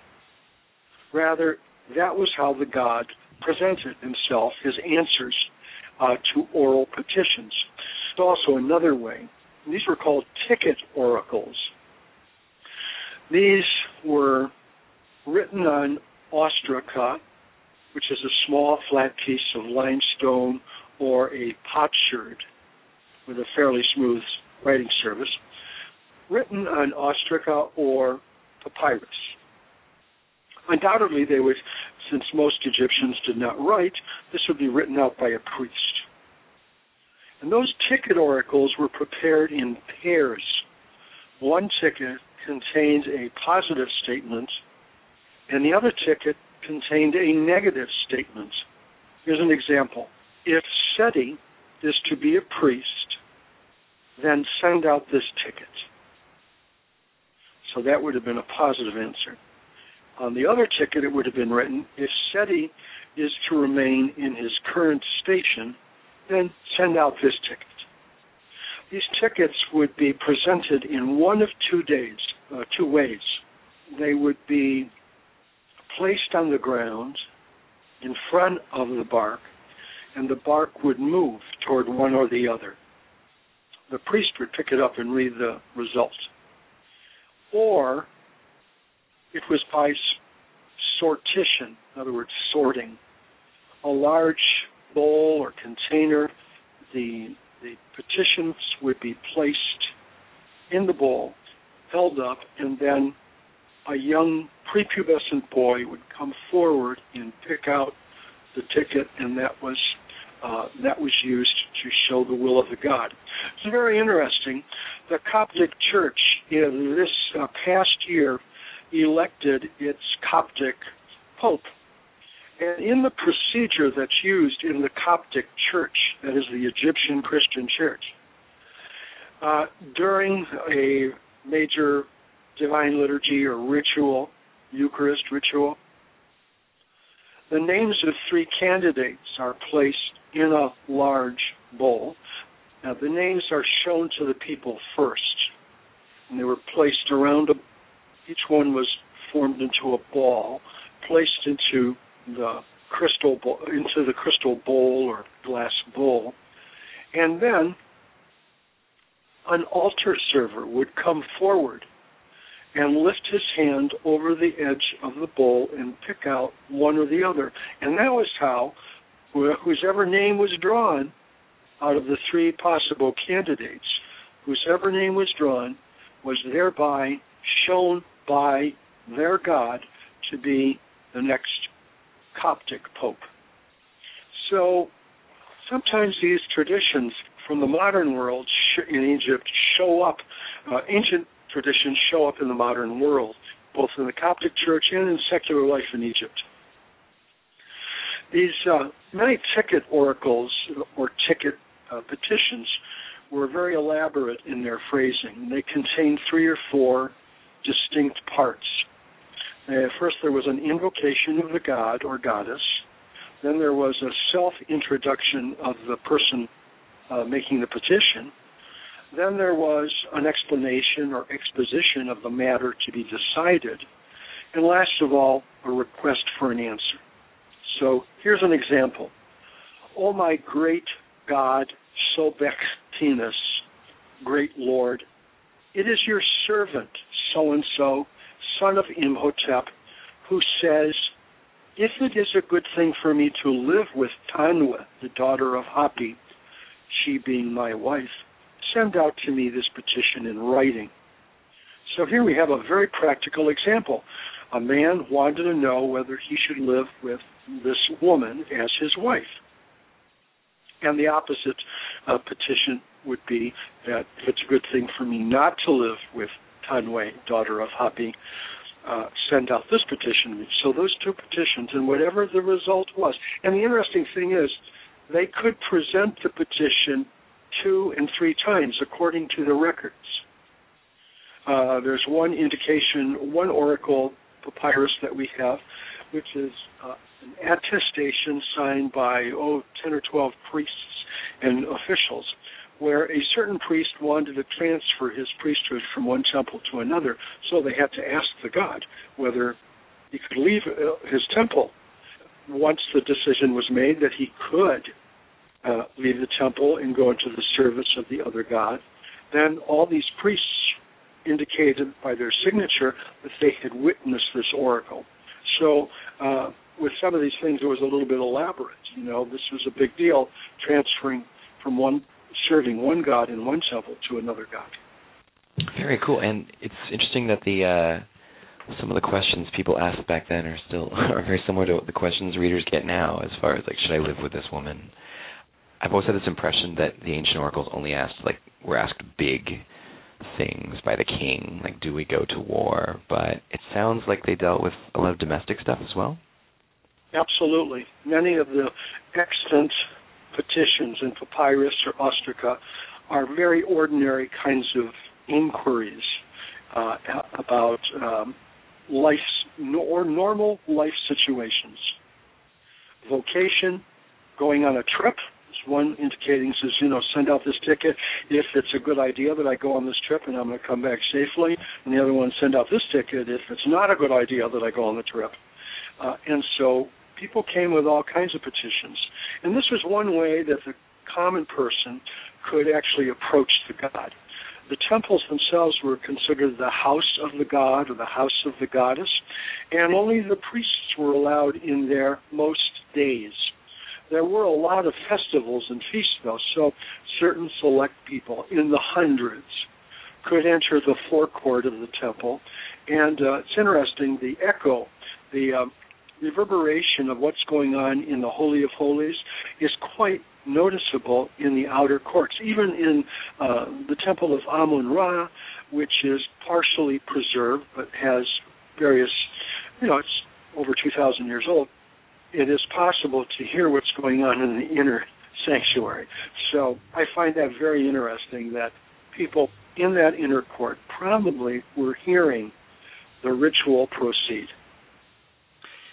Rather, that was how the god presented himself, his answers to oral petitions. There's also another way. These were called ticket oracles. These were written on ostraca, which is a small flat piece of limestone or a potsherd with a fairly smooth writing surface, written on ostraca or papyrus. Undoubtedly, they would, since most Egyptians did not write, this would be written out by a priest. And those ticket oracles were prepared in pairs. One ticket contained a positive statement, and the other ticket contained a negative statement. Here's an example. If Seti is to be a priest, then send out this ticket. So that would have been a positive answer. On the other ticket, it would have been written, if Seti is to remain in his current station, then send out this ticket. These tickets would be presented in one of 2 ways. They would be placed on the ground in front of the bark, and the bark would move toward one or the other. The priest would pick it up and read the result. Or it was by sortition, in other words, sorting. A large bowl or container, the petitions would be placed in the bowl, held up, and then a young prepubescent boy would come forward and pick out the ticket, and that was used to show the will of the god. It's very interesting. The Coptic Church in this past year elected its Coptic Pope. And in the procedure that's used in the Coptic Church, that is the Egyptian Christian Church, during a major divine liturgy or ritual, Eucharist ritual, The names of 3 candidates are placed in a large bowl. Now, the names are shown to the people first, and they were placed around each one was formed into a ball, placed into the crystal bowl or glass bowl, and then an altar server would come forward and lift his hand over the edge of the bowl and pick out one or the other. And that was how whosever name was drawn out of the 3 possible candidates, whosever name was drawn was thereby shown by their God to be the next Coptic Pope. So sometimes these traditions from the modern world in Egypt show up, ancient traditions show up in the modern world, both in the Coptic Church and in secular life in Egypt. These many ticket oracles or ticket petitions were very elaborate in their phrasing. They contained 3 or 4 distinct parts. First, there was an invocation of the god or goddess. Then there was a self-introduction of the person making the petition. Then there was an explanation or exposition of the matter to be decided. And last of all, a request for an answer. So here's an example. O my great God, Sobektinus, great Lord, it is your servant, so-and-so, son of Imhotep, who says, if it is a good thing for me to live with Tanwa, the daughter of Hapi, she being my wife, send out to me this petition in writing. So here we have a very practical example. A man wanted to know whether he should live with this woman as his wife. And the opposite petition would be that if it's a good thing for me not to live with Tanwe, daughter of Hapi, send out this petition. So those 2 petitions, and whatever the result was. And the interesting thing is, they could present the petition 2 and 3 times according to the records. There's one indication, one oracle papyrus that we have, which is an attestation signed by 10 or 12 priests and officials, where a certain priest wanted to transfer his priesthood from one temple to another, so they had to ask the god whether he could leave his temple. Once the decision was made that he could leave the temple and go into the service of the other god, then all these priests indicated by their signature that they had witnessed this oracle. So with some of these things, it was a little bit elaborate. You know, this was a big deal, transferring from serving one god in one temple to another god. Very cool. And it's interesting that some of the questions people asked back then are very similar to the questions readers get now, as far as, like, should I live with this woman? I've always had this impression that the ancient oracles only were asked big things by the king, like, do we go to war? But it sounds like they dealt with a lot of domestic stuff as well. Absolutely. Many of the extant petitions in papyrus or ostraca are very ordinary kinds of inquiries about normal life situations. Vocation, going on a trip. One indicating says, send out this ticket if it's a good idea that I go on this trip and I'm going to come back safely. And the other one, send out this ticket if it's not a good idea that I go on the trip. And so people came with all kinds of petitions. And this was one way that the common person could actually approach the god. The temples themselves were considered the house of the god or the house of the goddess, and only the priests were allowed in there most days. There were a lot of festivals and feasts, though, so certain select people in the hundreds could enter the forecourt of the temple. And it's interesting, the echo, the reverberation of what's going on in the Holy of Holies is quite noticeable in the outer courts, even in the temple of Amun-Ra, which is partially preserved but has various, it's over 2,000 years old. It is possible to hear what's going on in the inner sanctuary. So I find that very interesting that people in that inner court probably were hearing the ritual proceed.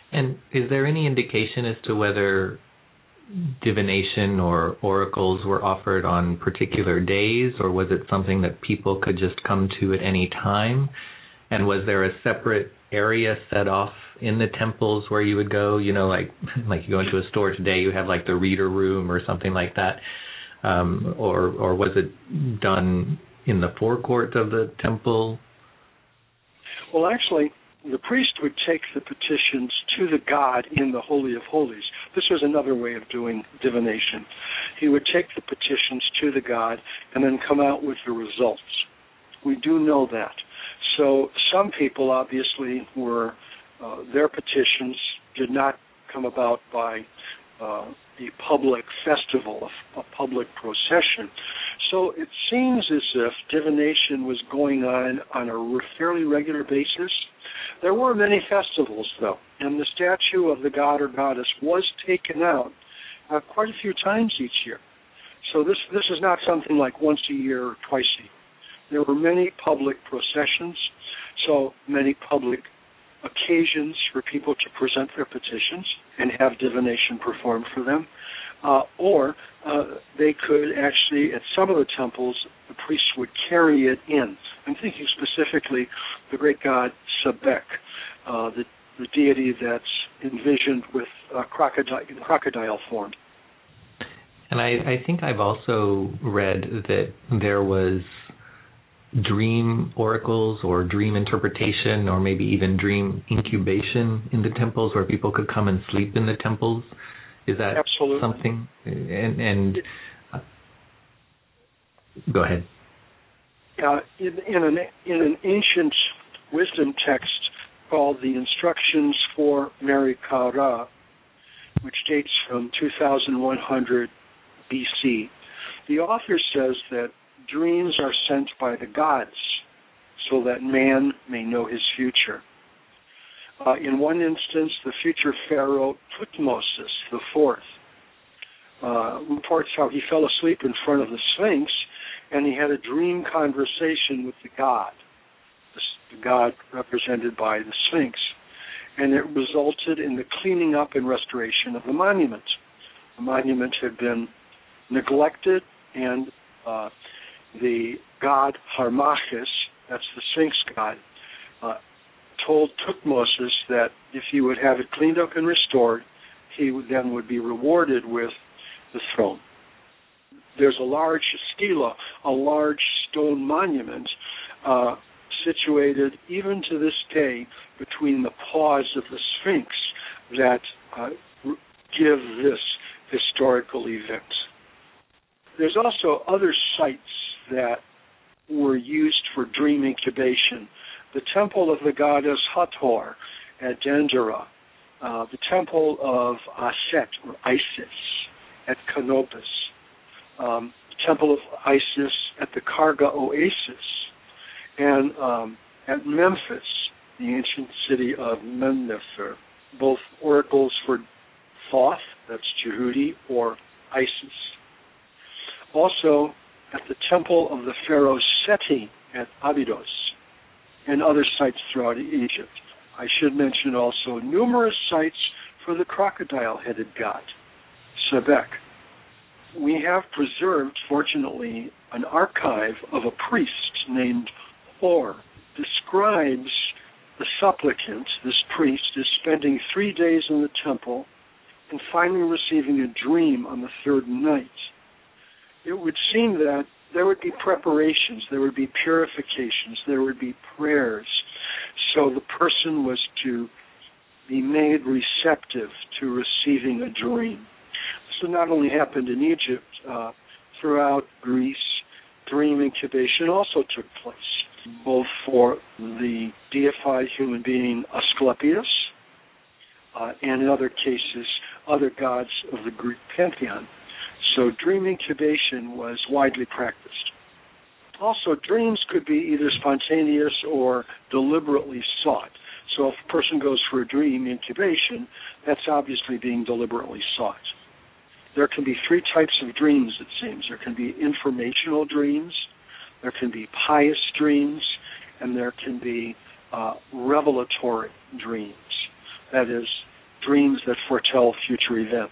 And is there any indication as to whether divination or oracles were offered on particular days, or was it something that people could just come to at any time? And was there a separate area set off in the temples where you would go? You know, like you go into a store today, you have like the reader room or something like that, or was it done in the forecourt of the temple? Well, actually, the priest would take the petitions to the god in the Holy of Holies. This was another way of doing divination. He would take the petitions to the god and then come out with the results. We do know that. So some people, obviously, were their petitions did not come about by the public festival, a public procession. So it seems as if divination was going on a fairly regular basis. There were many festivals, though, and the statue of the god or goddess was taken out quite a few times each year. So this is not something like once a year or twice a year. There were many public processions, so many public occasions for people to present their petitions and have divination performed for them. Or they could actually, at some of the temples, the priests would carry it in. I'm thinking specifically the great god Sebek, the deity that's envisioned with crocodile form. And I think I've also read that there was dream oracles or dream interpretation or maybe even dream incubation in the temples where people could come and sleep in the temples. Is that absolutely something? And go ahead. In an ancient wisdom text called the Instructions for Mary Kara, which dates from 2100 BC, the author says that dreams are sent by the gods so that man may know his future. In one instance, the future pharaoh Thutmosis IV reports how he fell asleep in front of the Sphinx and he had a dream conversation with the god represented by the Sphinx, and it resulted in the cleaning up and restoration of the monument. The monument had been neglected, and the god Harmachis, that's the Sphinx god, told Thutmosis that if he would have it cleaned up and restored, he would be rewarded with the throne. There's a large stela, a large stone monument, situated even to this day between the paws of the Sphinx that give this historical event. There's also other sites that were used for dream incubation. The temple of the goddess Hathor at Dendera, the temple of Aset, or Isis, at Canopus, the temple of Isis at the Karga Oasis, and at Memphis, the ancient city of Mennefer, both oracles for Thoth, that's Jehudi, or Isis. Also at the temple of the pharaoh Seti at Abydos, and other sites throughout Egypt. I should mention also numerous sites for the crocodile-headed god, Sebek. We have preserved, fortunately, an archive of a priest named Hor. Describes the supplicant, this priest, is spending 3 days in the temple and finally receiving a dream on the third night. It would seem that there would be preparations, there would be purifications, there would be prayers. So the person was to be made receptive to receiving a dream. This not only happened in Egypt, throughout Greece, dream incubation also took place, both for the deified human being Asclepius, and in other cases, other gods of the Greek pantheon. So dream incubation was widely practiced. Also, dreams could be either spontaneous or deliberately sought. So if a person goes for a dream incubation, that's obviously being deliberately sought. There can be 3 types of dreams, it seems. There can be informational dreams, there can be pious dreams, and there can be revelatory dreams. That is, dreams that foretell future events.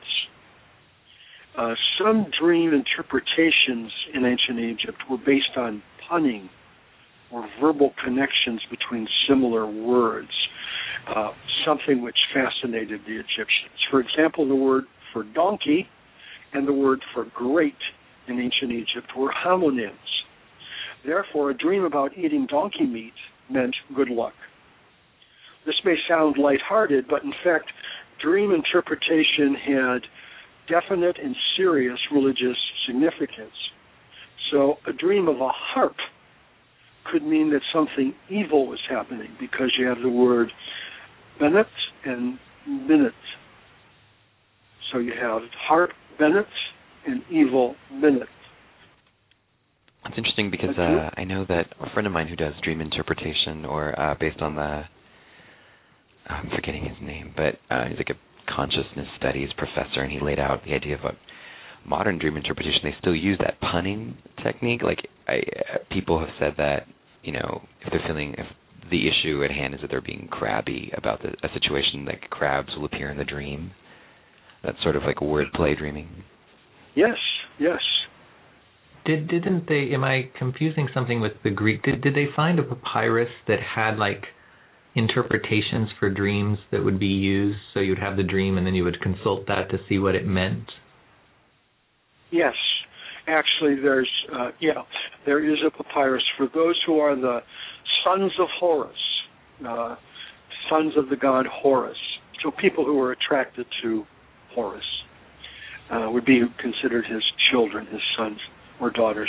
Some dream interpretations in ancient Egypt were based on punning or verbal connections between similar words, something which fascinated the Egyptians. For example, the word for donkey and the word for great in ancient Egypt were homonyms. Therefore, a dream about eating donkey meat meant good luck. This may sound lighthearted, but in fact, dream interpretation had definite and serious religious significance. So a dream of a harp could mean that something evil was happening because you have the word Benet and Binet. So you have harp Benet and evil Binet. It's interesting because I know that a friend of mine who does dream interpretation, or based on the, I'm forgetting his name, but he's like a consciousness studies professor, and he laid out the idea of a modern dream interpretation. They still use that punning technique. Like people have said that, you know, if the issue at hand is that they're being crabby about a situation, like crabs will appear in the dream. That's sort of like wordplay dreaming. Yes, yes. Didn't they, am I confusing something with the Greek? Did they find a papyrus that had like interpretations for dreams that would be used, so you'd have the dream and then you would consult that to see what it meant? Yes. Actually, there is a papyrus for those who are the sons of Horus, sons of the god Horus. So people who were attracted to Horus would be considered his children, his sons or daughters.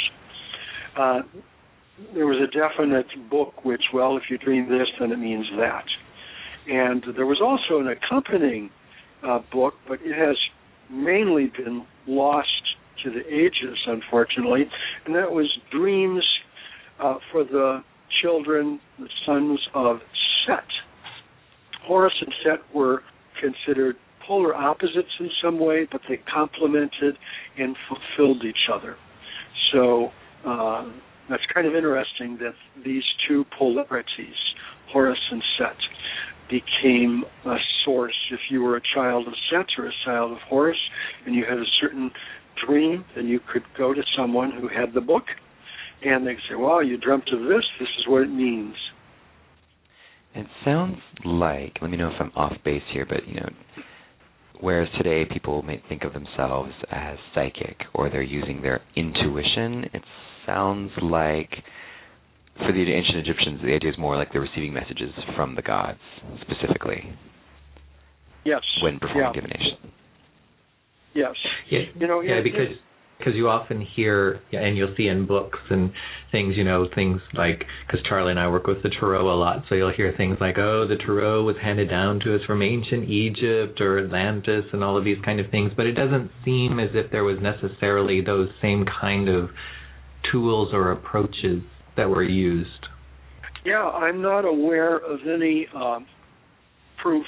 There was a definite book which, well, if you dream this, then it means that. And there was also an accompanying book, but it has mainly been lost to the ages, unfortunately, and that was Dreams for the Children, the Sons of Set. Horus and Set were considered polar opposites in some way, but they complemented and fulfilled each other. So that's kind of interesting that these two polarities, Horus and Set, became a source. If you were a child of Set or a child of Horus and you had a certain dream, then you could go to someone who had the book and they'd say, well, you dreamt of this is what it means. It sounds like, let me know if I'm off base here, but, you know, whereas today people may think of themselves as psychic or they're using their intuition, it sounds like for the ancient Egyptians, the idea is more like they're receiving messages from the gods specifically. Yes. When performing divination. Yes. Yeah, because you often hear, and you'll see in books and things, you know, things like, because Charlie and I work with the Tarot a lot, so you'll hear things like, oh, the Tarot was handed down to us from ancient Egypt or Atlantis and all of these kind of things, but it doesn't seem as if there was necessarily those same kind of tools or approaches that were used. Yeah, I'm not aware of any proof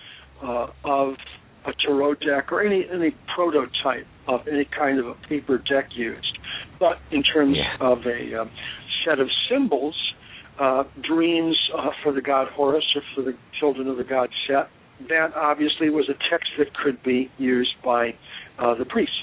of a tarot deck or any prototype of any kind of a paper deck used. But in terms of a set of symbols, dreams for the god Horus or for the children of the god Set, that obviously was a text that could be used by the priests.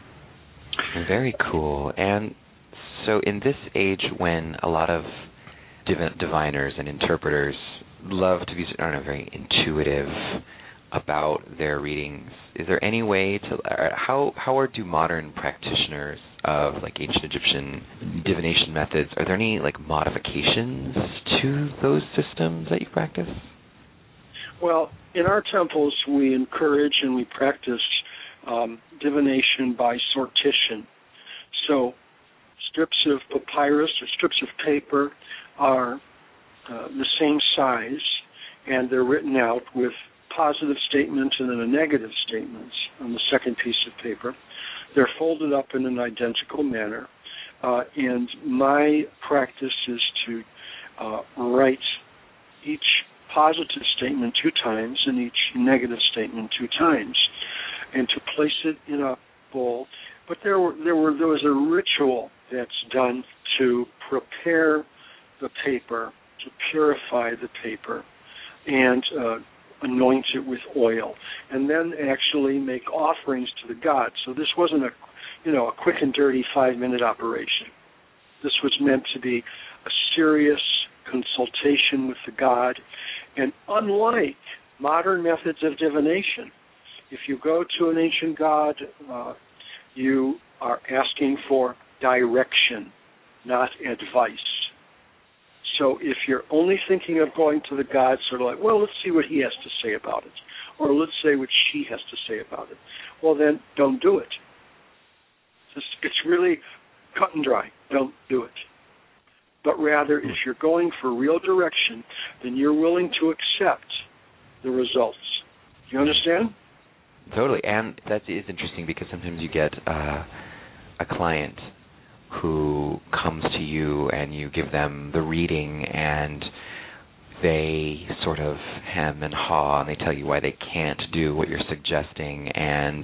Very cool. And so in this age when a lot of diviners and interpreters love to be, very intuitive about their readings, is there any way to, do modern practitioners of like ancient Egyptian divination methods, are there any like modifications to those systems that you practice? Well, in our temples we encourage and we practice divination by sortition. So strips of papyrus or strips of paper are the same size, and they're written out with positive statements and then a negative statement on the second piece of paper. They're folded up in an identical manner, and my practice is to write each positive statement 2 times and each negative statement 2 times, and to place it in a bowl. But there was a ritual that's done to prepare the paper, to purify the paper, and anoint it with oil, and then actually make offerings to the gods. So this wasn't a quick and dirty 5-minute operation. This was meant to be a serious consultation with the god. And unlike modern methods of divination, if you go to an ancient god, you are asking for direction, not advice. So if you're only thinking of going to the god sort of like, well, let's see what he has to say about it, or let's say what she has to say about it, well, then don't do it. It's really cut and dry. Don't do it. But rather, if you're going for real direction, then you're willing to accept the results. Do you understand? Totally. And that is interesting because sometimes you get a client who comes to you and you give them the reading and they sort of hem and haw and they tell you why they can't do what you're suggesting, and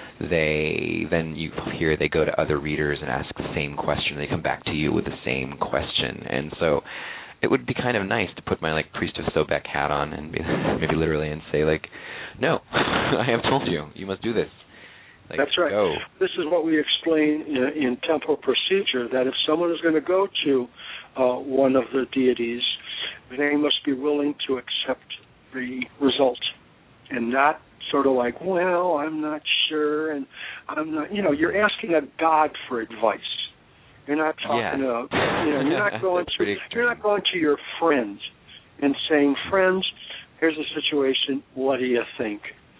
then you hear they go to other readers and ask the same question. They come back to you with the same question. And so it would be kind of nice to put my Priest of Sobek hat on and maybe literally and say no, I have told you, you must do this. That's right. Go. This is what we explain in temple procedure, that if someone is going to go to one of the deities, they must be willing to accept the result and not sort of like, well, I'm not sure, and I'm not, you're asking a god for advice. You're not talking you're not going to your friend and saying, friends, here's the situation, what do you think?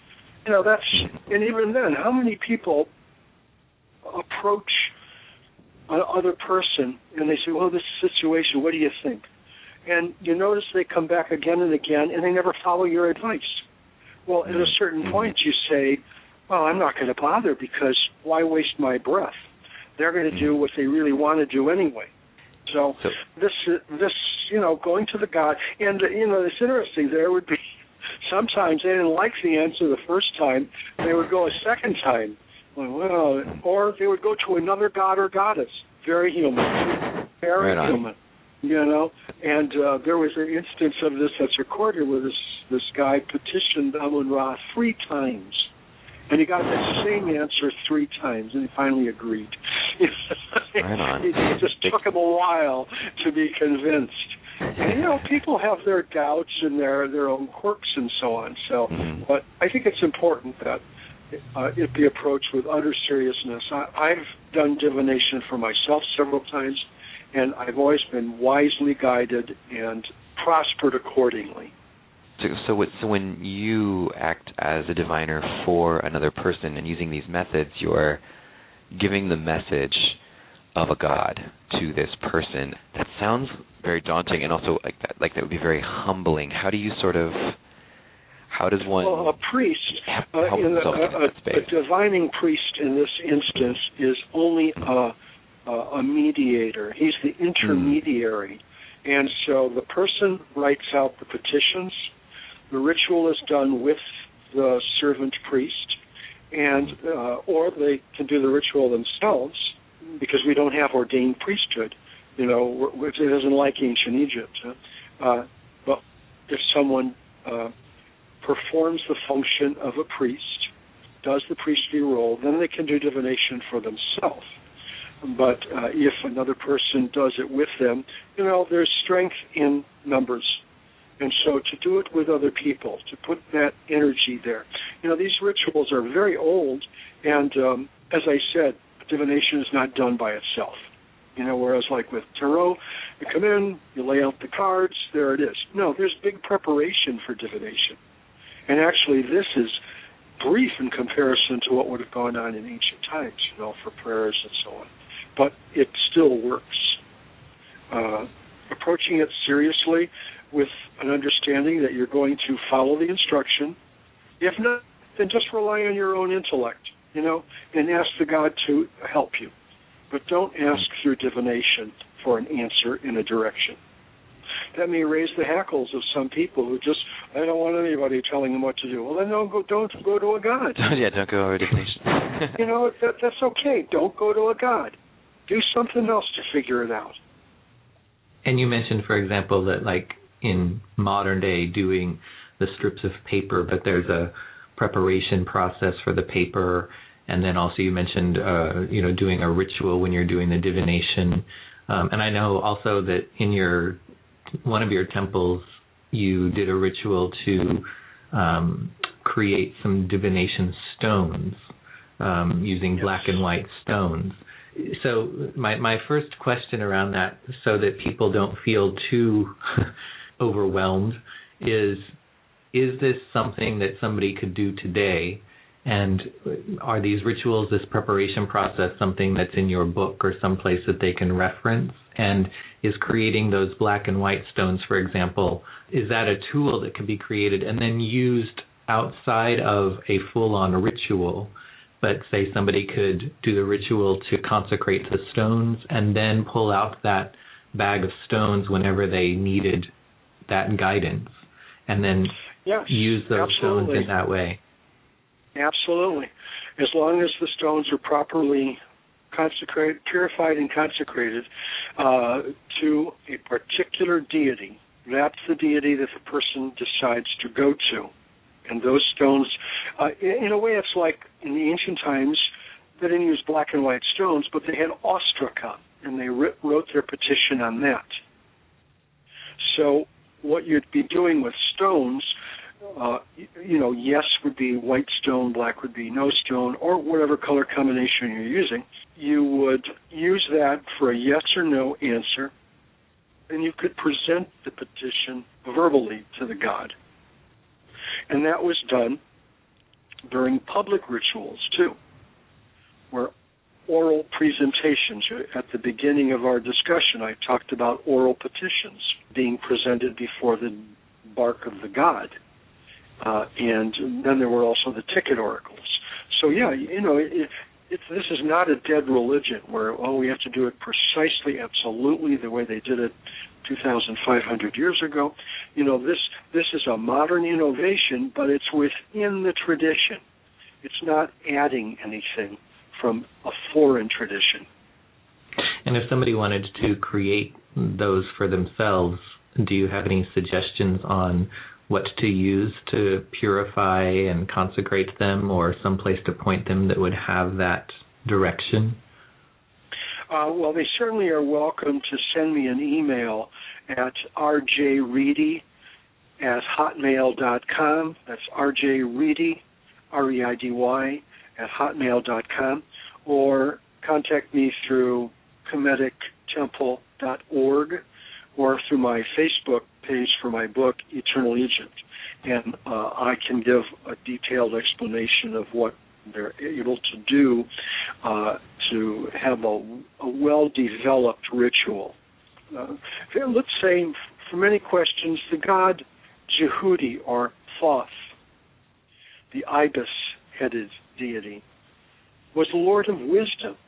And even then, how many people approach another person and they say, well, this situation, what do you think? And you notice they come back again and again and they never follow your advice. Well, at a certain point you say, well, I'm not going to bother because why waste my breath? They're going to do what they really want to do anyway. So this going to the god, and, it's interesting, there would be, sometimes they didn't like the answer the first time, they would go a second time. Well, or they would go to another god or goddess. Very human. Very human. And there was an instance of this that's recorded where this guy petitioned Amun-Ra 3 times. And he got the same answer 3 times, and he finally agreed. It just took him a while to be convinced. And, people have their doubts and their own quirks and so on. So, but I think it's important that it be approached with utter seriousness. I've done divination for myself several times, and I've always been wisely guided and prospered accordingly. So when you act as a diviner for another person and using these methods, you're giving the message of a god to this person. That sounds very daunting, and also that would be very humbling. How do you how does one... Well, a priest, a divining priest in this instance is only a mediator. He's the intermediary. And so the person writes out the petitions. The ritual is done with the servant priest, and or they can do the ritual themselves because we don't have ordained priesthood. It isn't like ancient Egypt. But if someone performs the function of a priest, does the priestly role, then they can do divination for themselves. But if another person does it with them, there's strength in numbers. And so to do it with other people, to put that energy there. These rituals are very old, and as I said, divination is not done by itself. Whereas like with tarot, you come in, you lay out the cards, there it is. No, there's big preparation for divination. And actually this is brief in comparison to what would have gone on in ancient times, for prayers and so on. But it still works. Approaching it seriously with an understanding that you're going to follow the instruction. If not, then just rely on your own intellect, and ask the God to help you. But don't ask through divination for an answer in a direction. That may raise the hackles of some people who I don't want anybody telling them what to do. Well, then don't go to a god. Don't go over divination. That's okay. Don't go to a god. Do something else to figure it out. And you mentioned, for example, that in modern day doing the strips of paper, but there's a preparation process for the paper. And then also you mentioned, doing a ritual when you're doing the divination. And I know also that in one of your temples, you did a ritual to create some divination stones using black and white stones. So my first question around that, so that people don't feel too overwhelmed, is this something that somebody could do today? And are these rituals, this preparation process, something that's in your book or someplace that they can reference? And is creating those black and white stones, for example, is that a tool that can be created and then used outside of a full-on ritual? But say somebody could do the ritual to consecrate the stones and then pull out that bag of stones whenever they needed that guidance, and then use those stones in that way. Absolutely. As long as the stones are properly purified and consecrated to a particular deity, that's the deity that the person decides to go to. And those stones, in a way, it's like in the ancient times, they didn't use black and white stones, but they had ostraca, and they wrote their petition on that. So what you'd be doing with stones, yes would be white stone, black would be no stone, or whatever color combination you're using. You would use that for a yes or no answer, and you could present the petition verbally to the god. And that was done during public rituals, too, where oral presentations, at the beginning of our discussion, I talked about oral petitions being presented before the bark of the god. And then there were also the ticket oracles. So, this is not a dead religion where, we have to do it precisely, absolutely, the way they did it 2,500 years ago. This is a modern innovation, but it's within the tradition. It's not adding anything from a foreign tradition. And if somebody wanted to create those for themselves, do you have any suggestions on what to use to purify and consecrate them, or some place to point them that would have that direction? Well, they certainly are welcome to send me an email at rjreedy@hotmail.com. That's rjreedy, REIDY, @hotmail.com. Or contact me through kemetictemple.org or through my Facebook page for my book, Eternal Egypt. And I can give a detailed explanation of what they're able to do to have a well-developed ritual. Let's say, for many questions, the god Jehudi, or Thoth, the ibis-headed deity, was the Lord of wisdom,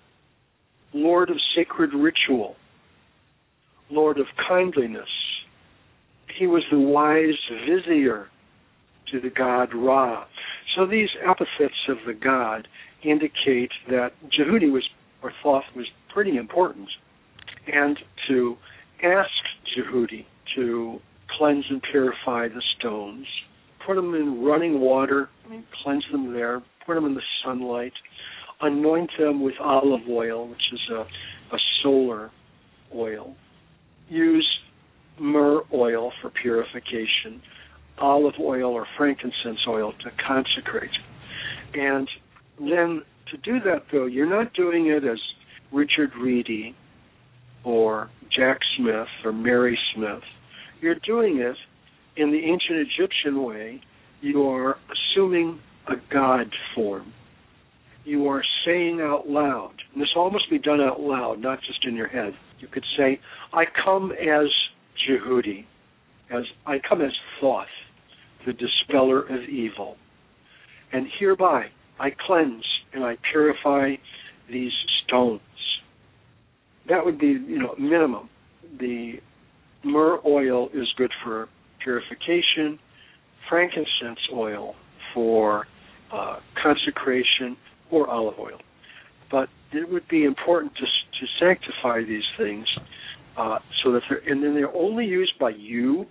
Lord of sacred ritual, Lord of kindliness. He was the wise vizier to the god Ra. So these epithets of the god indicate that Jehudi or Thoth was pretty important. And to ask Jehudi to cleanse and purify the stones, put them in running water, cleanse them there, put them in the sunlight, anoint them with olive oil, which is a solar oil, use myrrh oil for purification, olive oil or frankincense oil to consecrate. And then to do that, though, you're not doing it as Richard Reedy or Jack Smith or Mary Smith. You're doing it in the ancient Egyptian way. You are assuming a god form. You are saying out loud, and this all must be done out loud, not just in your head. You could say, I come as Jehudi, I come as Thoth, the dispeller of evil. And hereby I cleanse and I purify these stones. That would be, minimum. The myrrh oil is good for purification, frankincense oil for consecration, or olive oil. But it would be important to sanctify these things so that and then they're only used by you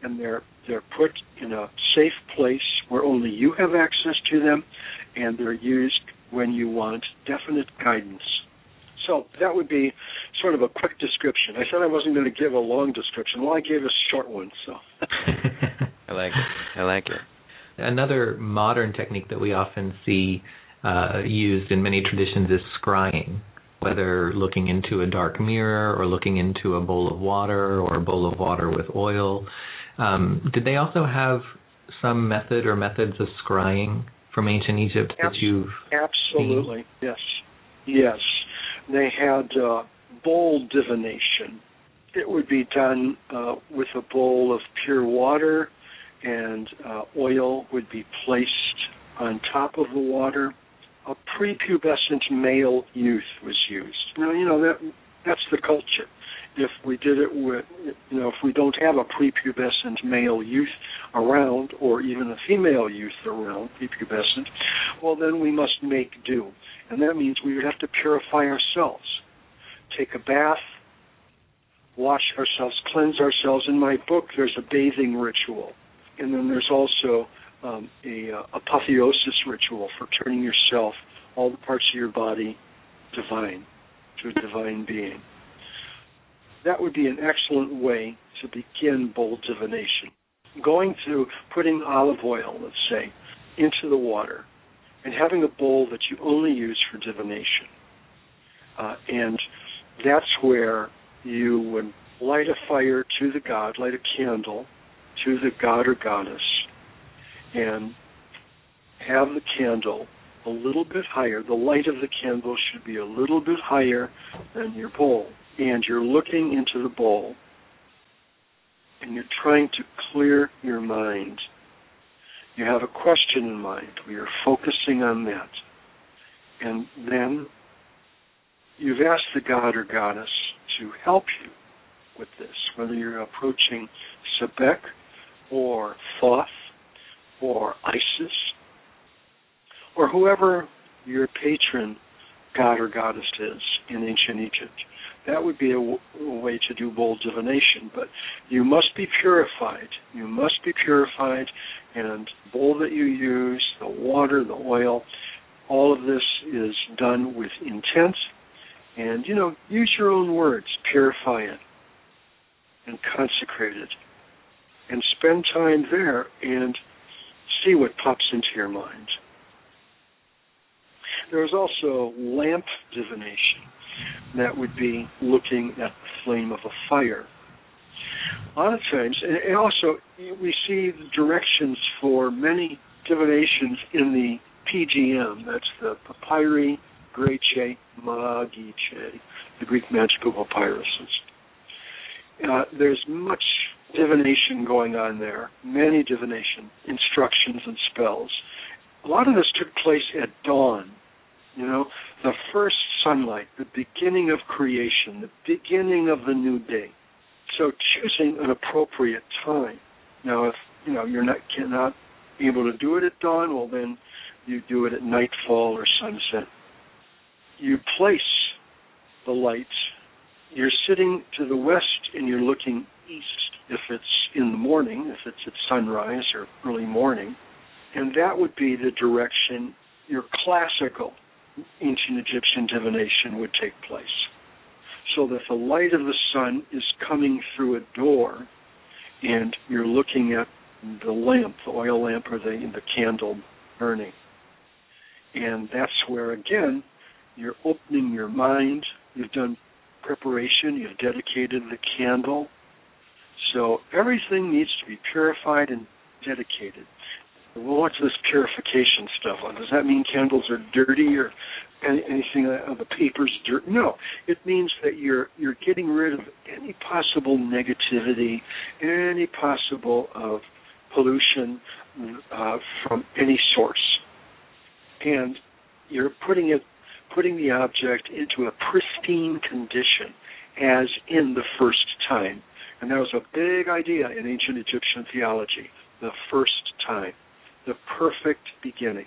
and they're put in a safe place where only you have access to them, and they're used when you want definite guidance. So that would be sort of a quick description. I said I wasn't going to give a long description. Well, I gave a short one. So I like it. Another modern technique that we often see used in many traditions is scrying, whether looking into a dark mirror or looking into a bowl of water or a bowl of water with oil. Did they also have some method or methods of scrying from ancient Egypt that you've Absolutely, seen? Yes. They had bowl divination. It would be done with a bowl of pure water, and oil would be placed on top of the water. A prepubescent male youth was used. Now, that's the culture. If we did it with, if we don't have a prepubescent male youth around, or even a female youth around, prepubescent, well, then we must make do. And that means we would have to purify ourselves. Take a bath, wash ourselves, cleanse ourselves. In my book, there's a bathing ritual. And then there's also a apotheosis ritual for turning yourself, all the parts of your body, divine, to a divine being. That would be an excellent way to begin bowl divination. Going through putting olive oil, let's say, into the water, and having a bowl that you only use for divination. And that's where you would light a fire to the god, light a candle to the god or goddess, and have the candle a little bit higher. The light of the candle should be a little bit higher than your bowl. And you're looking into the bowl, and you're trying to clear your mind. You have a question in mind. We are focusing on that. And then you've asked the god or goddess to help you with this, whether you're approaching Sebek or Thoth or Isis or whoever your patron god or goddess is in ancient Egypt. That would be a way to do bowl divination, but you must be purified. You must be purified, and the bowl that you use, the water, the oil, all of this is done with intent. And, use your own words, purify it, and consecrate it, and spend time there and see what pops into your mind. There is also lamp divination. That would be looking at the flame of a fire. A lot of times, and also we see the directions for many divinations in the PGM. That's the Papyri Graecae Magicae, the Greek magical papyruses. There's much divination going on there, many divination instructions and spells. A lot of this took place at dawn. The first sunlight, the beginning of creation, the beginning of the new day. So choosing an appropriate time. Now, if you're not able to do it at dawn, well, then you do it at nightfall or sunset. You place the light. You're sitting to the west and you're looking east if it's in the morning, if it's at sunrise or early morning. And that would be the direction your classical ancient Egyptian divination would take place, so that the light of the sun is coming through a door, and you're looking at the lamp, the oil lamp or the candle burning. And that's where, again, you're opening your mind. You've done preparation. You've dedicated the candle. So everything needs to be purified and dedicated. Well, what's this purification stuff? Does that mean candles are dirty or anything of the paper's dirt? No. It means that you're getting rid of any possible negativity, any possible of pollution from any source. And you're putting the object into a pristine condition as in the first time. And that was a big idea in ancient Egyptian theology, the first time. The perfect beginning.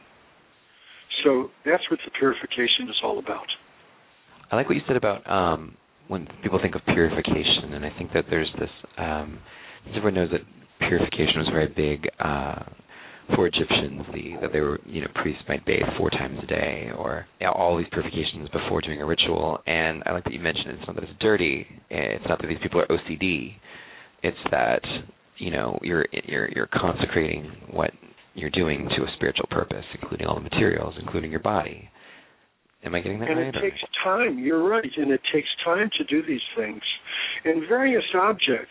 So that's what the purification is all about. I like what you said about when people think of purification, and I think that there's this, everyone knows that purification was very big for Egyptians, that they were, priests might bathe 4 times a day, or all these purifications before doing a ritual. And I like that you mentioned it's not that it's dirty. It's not that these people are OCD. It's that you're consecrating what you're doing to a spiritual purpose, including all the materials, including your body. Am I getting that right? And it takes time. You're right. And it takes time to do these things. And various objects,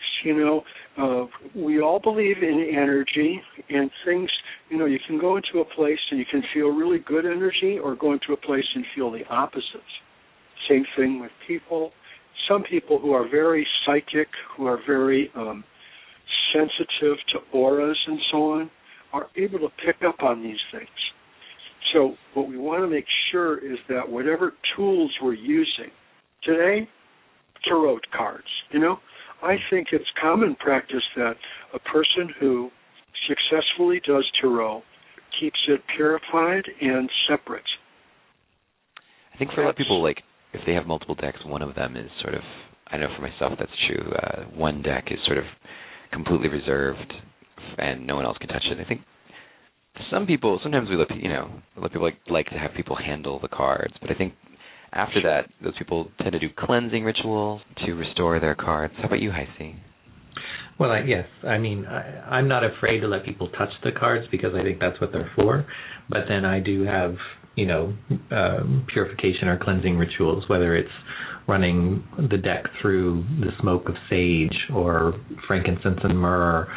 we all believe in energy and things. You can go into a place and you can feel really good energy, or go into a place and feel the opposite. Same thing with people. Some people who are very psychic, who are very sensitive to auras and so on, are able to pick up on these things. So what we want to make sure is that whatever tools we're using today, tarot cards, I think it's common practice that a person who successfully does tarot keeps it purified and separate. I think for a lot of people, like, if they have multiple decks, one of them is sort of, I know for myself that's true, one deck is sort of completely reserved and no one else can touch it. I think sometimes we let people like to have people handle the cards, but I think after that, those people tend to do cleansing rituals to restore their cards. How about you, Heisey? Well, yes. I mean, I'm not afraid to let people touch the cards because I think that's what they're for. But then I do have, purification or cleansing rituals, whether it's running the deck through the smoke of sage or frankincense and myrrh.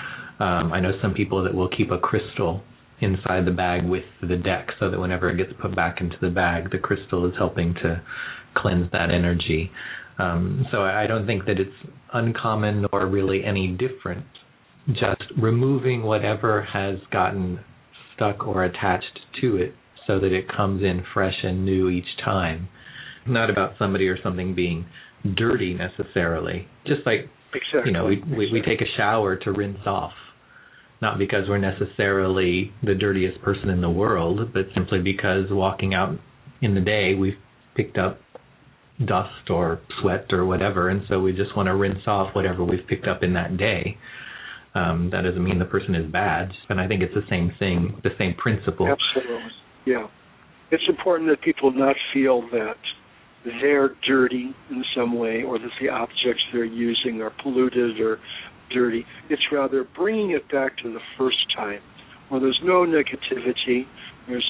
I know some people that will keep a crystal inside the bag with the deck so that whenever it gets put back into the bag, the crystal is helping to cleanse that energy. So I don't think that it's uncommon or really any different. Just removing whatever has gotten stuck or attached to it so that it comes in fresh and new each time. Not about somebody or something being dirty necessarily. Just like, exactly. We take a shower to rinse off. Not because we're necessarily the dirtiest person in the world, but simply because walking out in the day, we've picked up dust or sweat or whatever, and so we just want to rinse off whatever we've picked up in that day. That doesn't mean the person is bad, and I think it's the same thing, the same principle. Absolutely, yeah. It's important that people not feel that they're dirty in some way, or that the objects they're using are polluted or dirty. It's rather bringing it back to the first time, where there's no negativity, there's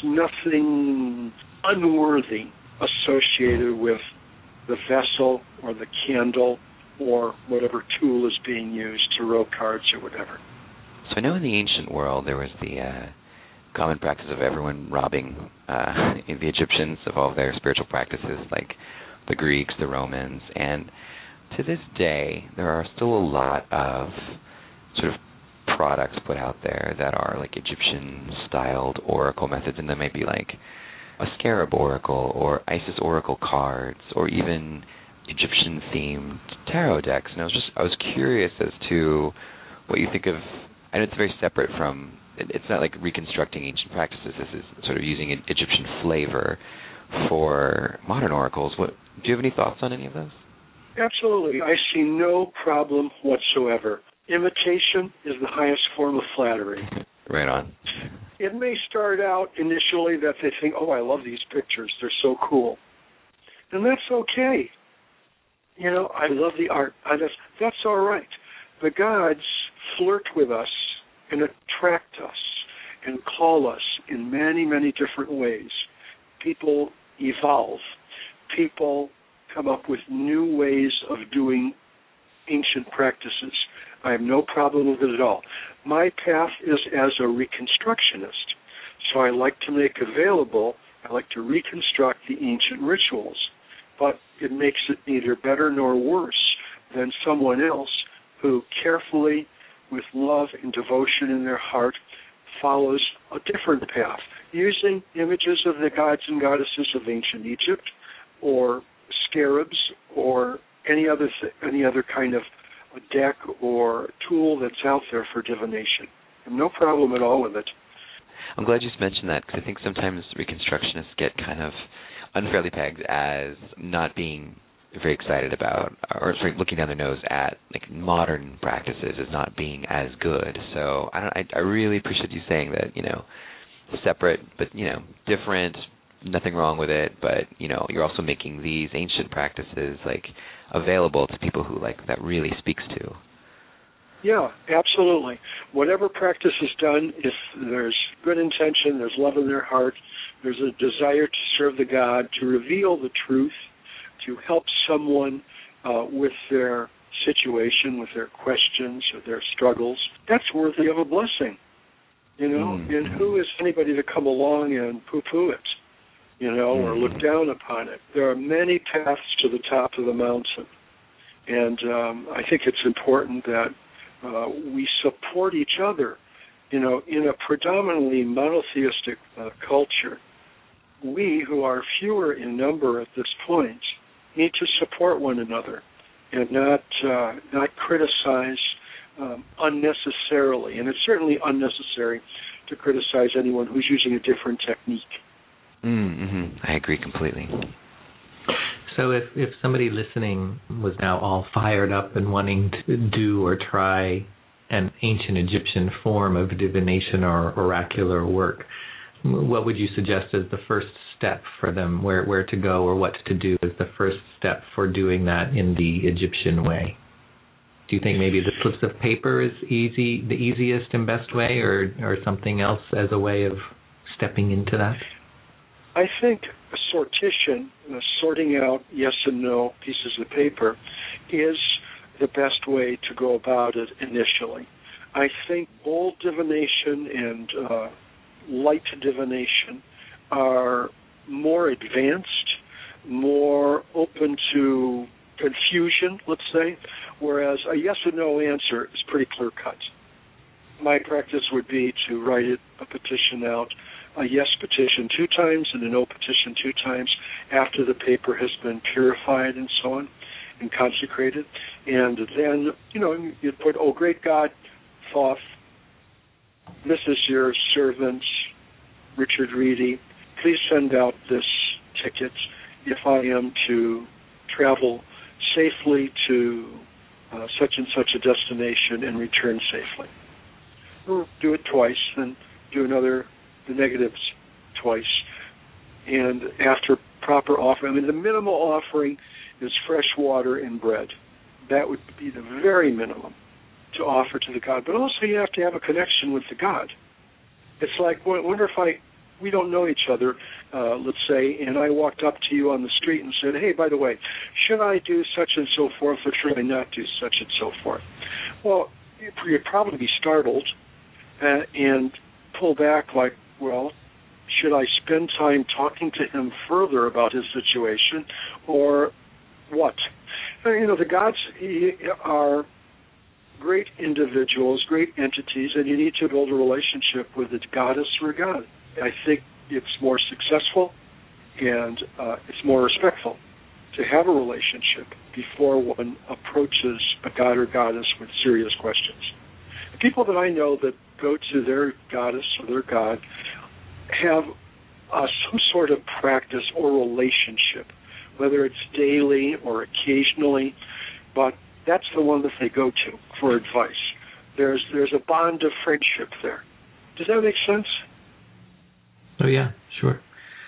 nothing unworthy associated with the vessel or the candle or whatever tool is being used, tarot cards or whatever. So I know in the ancient world there was the common practice of everyone robbing the Egyptians of all of their spiritual practices, like the Greeks, the Romans, and to this day, there are still a lot of sort of products put out there that are like Egyptian-styled oracle methods, and there might be like a scarab oracle or Isis oracle cards or even Egyptian-themed tarot decks. And I was curious as to what you think of. I know it's very separate from. It's not like reconstructing ancient practices. This is sort of using an Egyptian flavor for modern oracles. Do you have any thoughts on any of those? Absolutely. I see no problem whatsoever. Imitation is the highest form of flattery. Right on. It may start out initially that they think, oh, I love these pictures. They're so cool. And that's okay. I love the art. That's all right. The gods flirt with us and attract us and call us in many, many different ways. People evolve. People come up with new ways of doing ancient practices. I have no problem with it at all. My path is as a reconstructionist. So I like to make available, I like to reconstruct the ancient rituals. But it makes it neither better nor worse than someone else who carefully, with love and devotion in their heart, follows a different path, using images of the gods and goddesses of ancient Egypt, or scarabs, or any other kind of deck or tool that's out there for divination. I have no problem at all with it. I'm glad you mentioned that, because I think sometimes reconstructionists get kind of unfairly pegged as not being very excited about, or sorry, looking down their nose at like modern practices as not being as good. So I really appreciate you saying that, separate but different, nothing wrong with it, but you're also making these ancient practices like available to people who like that really speaks to. Yeah, absolutely. Whatever practice is done, if there's good intention, there's love in their heart, there's a desire to serve the God, to reveal the truth, to help someone with their situation, with their questions or their struggles, that's worthy of a blessing. And who is anybody to come along and poo-poo it, or look down upon it? There are many paths to the top of the mountain. And I think it's important that we support each other. In a predominantly monotheistic culture, we, who are fewer in number at this point, need to support one another and not criticize unnecessarily. And it's certainly unnecessary to criticize anyone who's using a different technique. I agree completely. So if somebody listening was now all fired up and wanting to do or try an ancient Egyptian form of divination or oracular work, what would you suggest as the first step for them, where to go or what to do as the first step for doing that in the Egyptian way? Do you think maybe the slips of paper is the easiest and best way, or something else as a way of stepping into that? I think a sortition, sorting out yes and no pieces of paper, is the best way to go about it initially. I think old divination and light divination are more advanced, more open to confusion, let's say, whereas a yes or no answer is pretty clear-cut. My practice would be to write a petition out, a yes petition 2 times and a no petition 2 times after the paper has been purified and so on and consecrated. And then, you'd put, "Oh, great God, Thoth, this is your servant, Richard Reedy. Please send out this ticket if I am to travel safely to such and such a destination and return safely." Or do it twice, then do the negatives twice. And after proper offering, the minimal offering is fresh water and bread. That would be the very minimum to offer to the God. But also you have to have a connection with the God. It's like, wonder if we don't know each other, let's say, and I walked up to you on the street and said, "Hey, by the way, should I do such and so forth or should I not do such and so forth?" Well, you'd probably be startled and pull back like, well, should I spend time talking to him further about his situation or what? The gods are great individuals, great entities, and you need to build a relationship with a goddess or a god. I think it's more successful and it's more respectful to have a relationship before one approaches a god or goddess with serious questions. The people that I know that go to their goddess or their god have some sort of practice or relationship, whether it's daily or occasionally, but that's the one that they go to for advice. There's a bond of friendship there. Does that make sense? Oh, yeah, sure.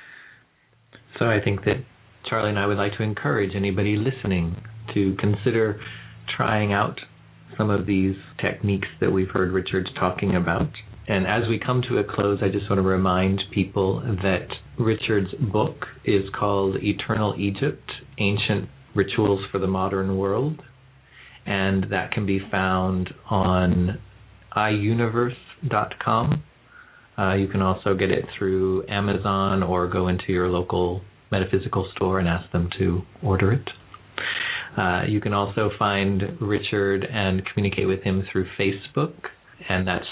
So I think that Charlie and I would like to encourage anybody listening to consider trying out some of these techniques that we've heard Richard's talking about. And as we come to a close, I just want to remind people that Richard's book is called Eternal Egypt, Ancient Rituals for the Modern World, and that can be found on iUniverse.com. You can also get it through Amazon or go into your local metaphysical store and ask them to order it. You can also find Richard and communicate with him through Facebook, and that's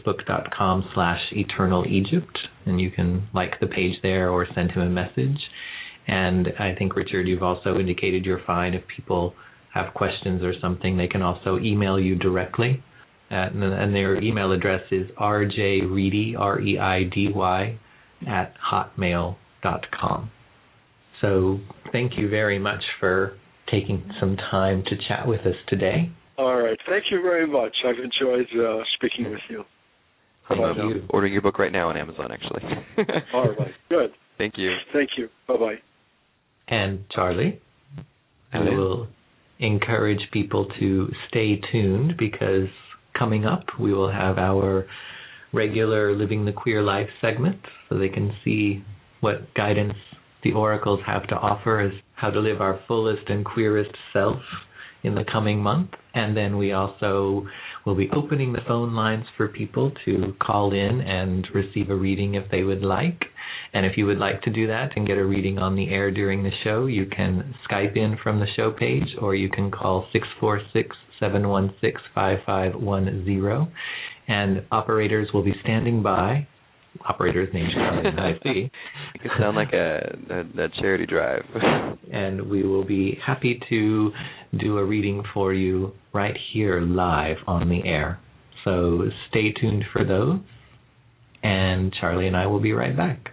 facebook.com/EternalEgypt, and you can like the page there or send him a message. And I think, Richard, you've also indicated you're fine if people have questions or something, they can also email you directly. And their email address is rjreidy, REIDY, @hotmail.com. So thank you very much for taking some time to chat with us today. All right. Thank you very much. I've enjoyed speaking with you. I'm ordering your book right now on Amazon, actually. All right. Good. Thank you. Thank you. Bye-bye. And Charlie, we will encourage people to stay tuned because coming up we will have our regular Living the Queer Life segment so they can see what guidance the oracles have to offer as how to live our fullest and queerest self in the coming month. And then we also will be opening the phone lines for people to call in and receive a reading if they would like. And if you would like to do that and get a reading on the air during the show, you can Skype in from the show page or you can call 646-716-5510. And operators will be standing by. Operator's name is I see. It could sound like a charity drive. And we will be happy to do a reading for you right here live on the air. So stay tuned for those. And Charlie and I will be right back.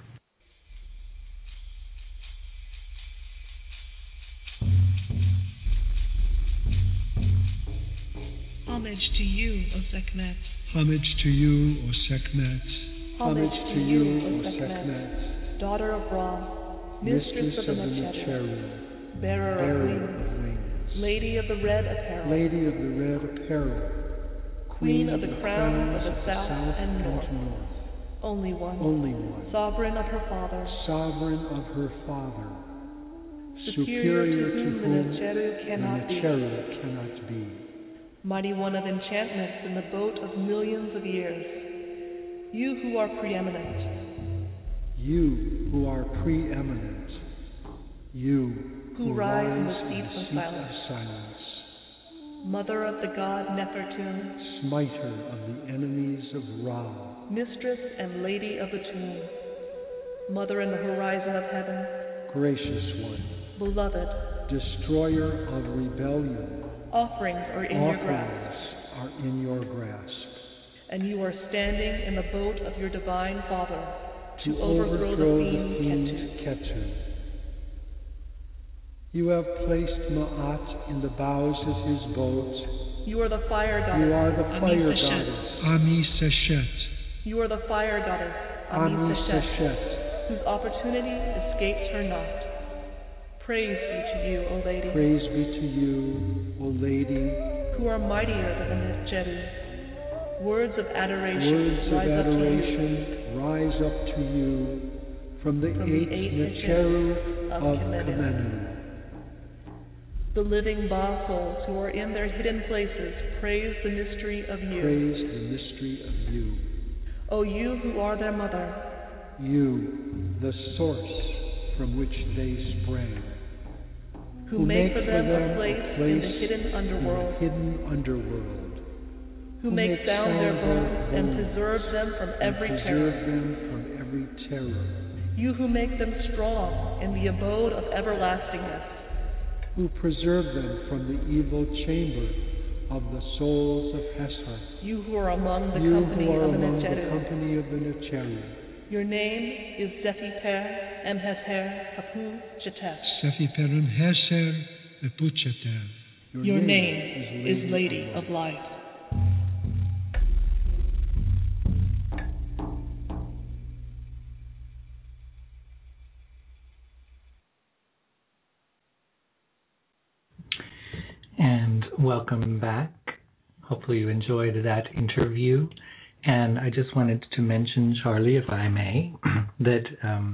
Homage to you, O Sekhmet. Homage to you, O Sekhmet. Homage to you, O Sekhmet. Daughter of Ra, Mistress of the Necheru, Bearer of wings, Lady of the red apparel, Lady of the red apparel, Queen of the crown of the south and north, only one, Sovereign of her father, Sovereign of her father, Superior to whom the Necheru cannot be, Mighty one of enchantments in the boat of millions of years, you who are preeminent, you who are preeminent, you who rise in the seat of silence, Mother of the god Nefertum, smiter of the enemies of Ra, Mistress and Lady of the tomb, Mother in the horizon of heaven, gracious one, beloved, destroyer of rebellion, offerings are in your grasp. And you are standing in the boat of your divine Father to overthrow the fiend Ketu. You have placed Ma'at in the bows of his boat. You are the fire goddess. You are the fire goddess. Ami Seshet. You are the fire goddess. Ami Seshet. Whose opportunity escapes her not. Praise be to you, O Lady. Praise be to you, O Lady. Who are mightier than the Necheru. Words of adoration rise up to you from the eight Necheru of Kemenu. The living Ba souls who are in their hidden places praise the mystery of you. Praise the mystery of you. O you who are their mother. You, the source from which they sprang. Who make for them a place in the hidden underworld. Who make sound their bones and preserve them from every terror. You who make them strong in the abode of everlastingness. Who preserve them from the evil chamber of the souls of Hesha. You who are among the company of the Necheru. Your name is Sefi-Per Emheser Hapu Chetep. Sefi-Per Emheser Hapu Chetep. Your name is Lady of Light. And welcome back. Hopefully you enjoyed that interview. And I just wanted to mention, Charlie, if I may, that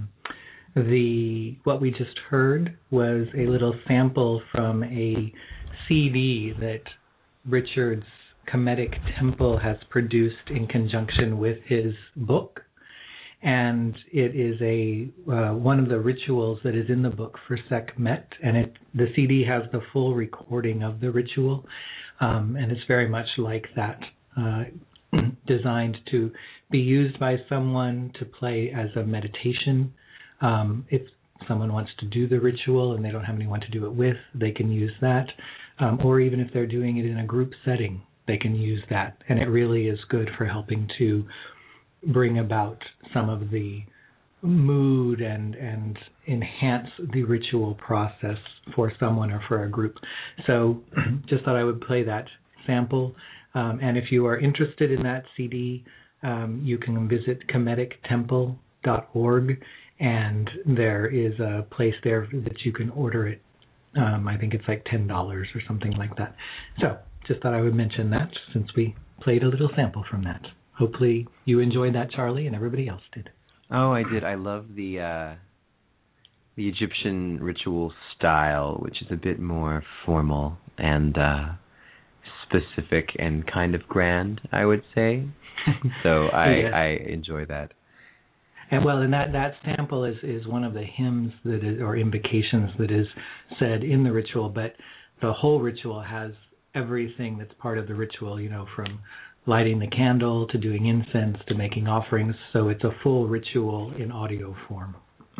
what we just heard was a little sample from a CD that Richard's Kemetic Temple has produced in conjunction with his book. And it is one of the rituals that is in the book for Sekhmet, and the CD has the full recording of the ritual, and it's very much like that, designed to be used by someone to play as a meditation. If someone wants to do the ritual and they don't have anyone to do it with, they can use that, or even if they're doing it in a group setting, they can use that, and it really is good for helping to bring about some of the mood and enhance the ritual process for someone or for a group. So just thought I would play that sample. And if you are interested in that CD, you can visit kemetictemple.org, and there is a place there that you can order it. I think it's like $10 or something like that. So just thought I would mention that since we played a little sample from that. Hopefully you enjoyed that, Charlie, and everybody else did. Oh, I did. I love the Egyptian ritual style, which is a bit more formal and specific and kind of grand, I would say. So I enjoy that. And well, and that sample is one of the hymns that is, or invocations that is said in the ritual, but the whole ritual has everything that's part of the ritual, from lighting the candle to doing incense to making offerings. So it's a full ritual in audio form.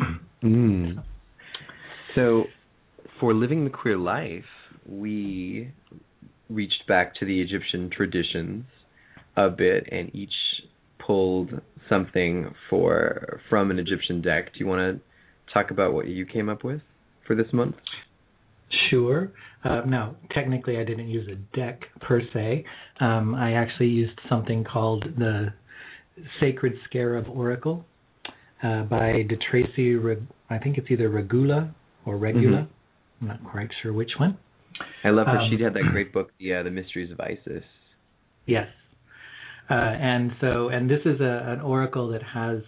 So for Living the Queer Life, we reached back to the Egyptian traditions a bit and each pulled something from an Egyptian deck. Do you want to talk about what you came up with for this month? Sure. Now, technically, I didn't use a deck per se. I actually used something called the Sacred Scarab Oracle by DeTracy. I think it's either Regula or Regula. I'm not quite sure which one. I love her. She had that great book, The Mysteries of Isis. Yes. And this is an oracle that has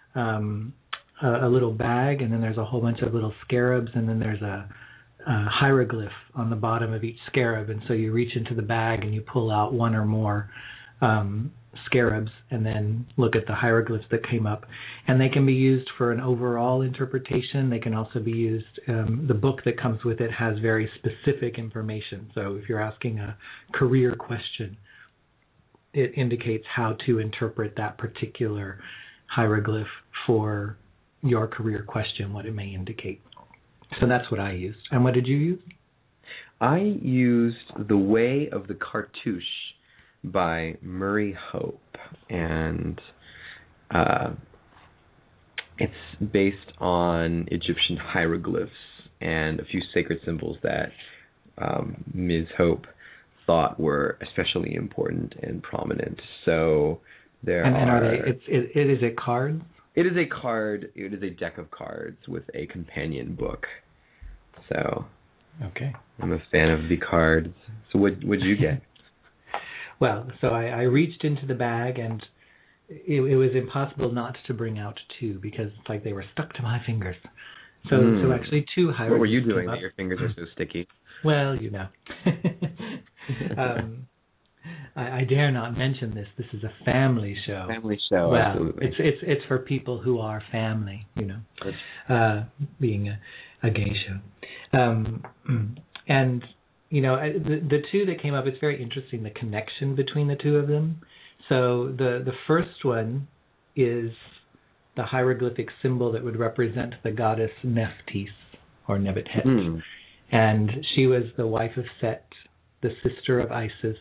a little bag, and then there's a whole bunch of little scarabs, and then there's a hieroglyph on the bottom of each scarab. And so you reach into the bag and you pull out one or more scarabs and then look at the hieroglyphs that came up. And they can be used for an overall interpretation. They can also be used, the book that comes with it has very specific information. So if you're asking a career question, it indicates how to interpret that particular hieroglyph for your career question, what it may indicate. So that's what I used. And what did you use? I used The Way of the Cartouche by Murray Hope. And it's based on Egyptian hieroglyphs and a few sacred symbols that Ms. Hope thought were especially important and prominent. So there are they? It is a card? It is a card. It is a deck of cards with a companion book. So, okay, I'm a fan of the cards. So, what'd you get? Well, so I reached into the bag, and it was impossible not to bring out two because it's like they were stuck to my fingers. So actually, two hieroglyphs. What were you doing that your fingers are so sticky? Well, I dare not mention this. This is a family show. Family show, well, absolutely. It's for people who are family, being a gay show. And, the two that came up, it's very interesting, the connection between the two of them. So the first one is the hieroglyphic symbol that would represent the goddess Nephthys, or Nebuchadnezzar. And she was the wife of Set, the sister of Isis.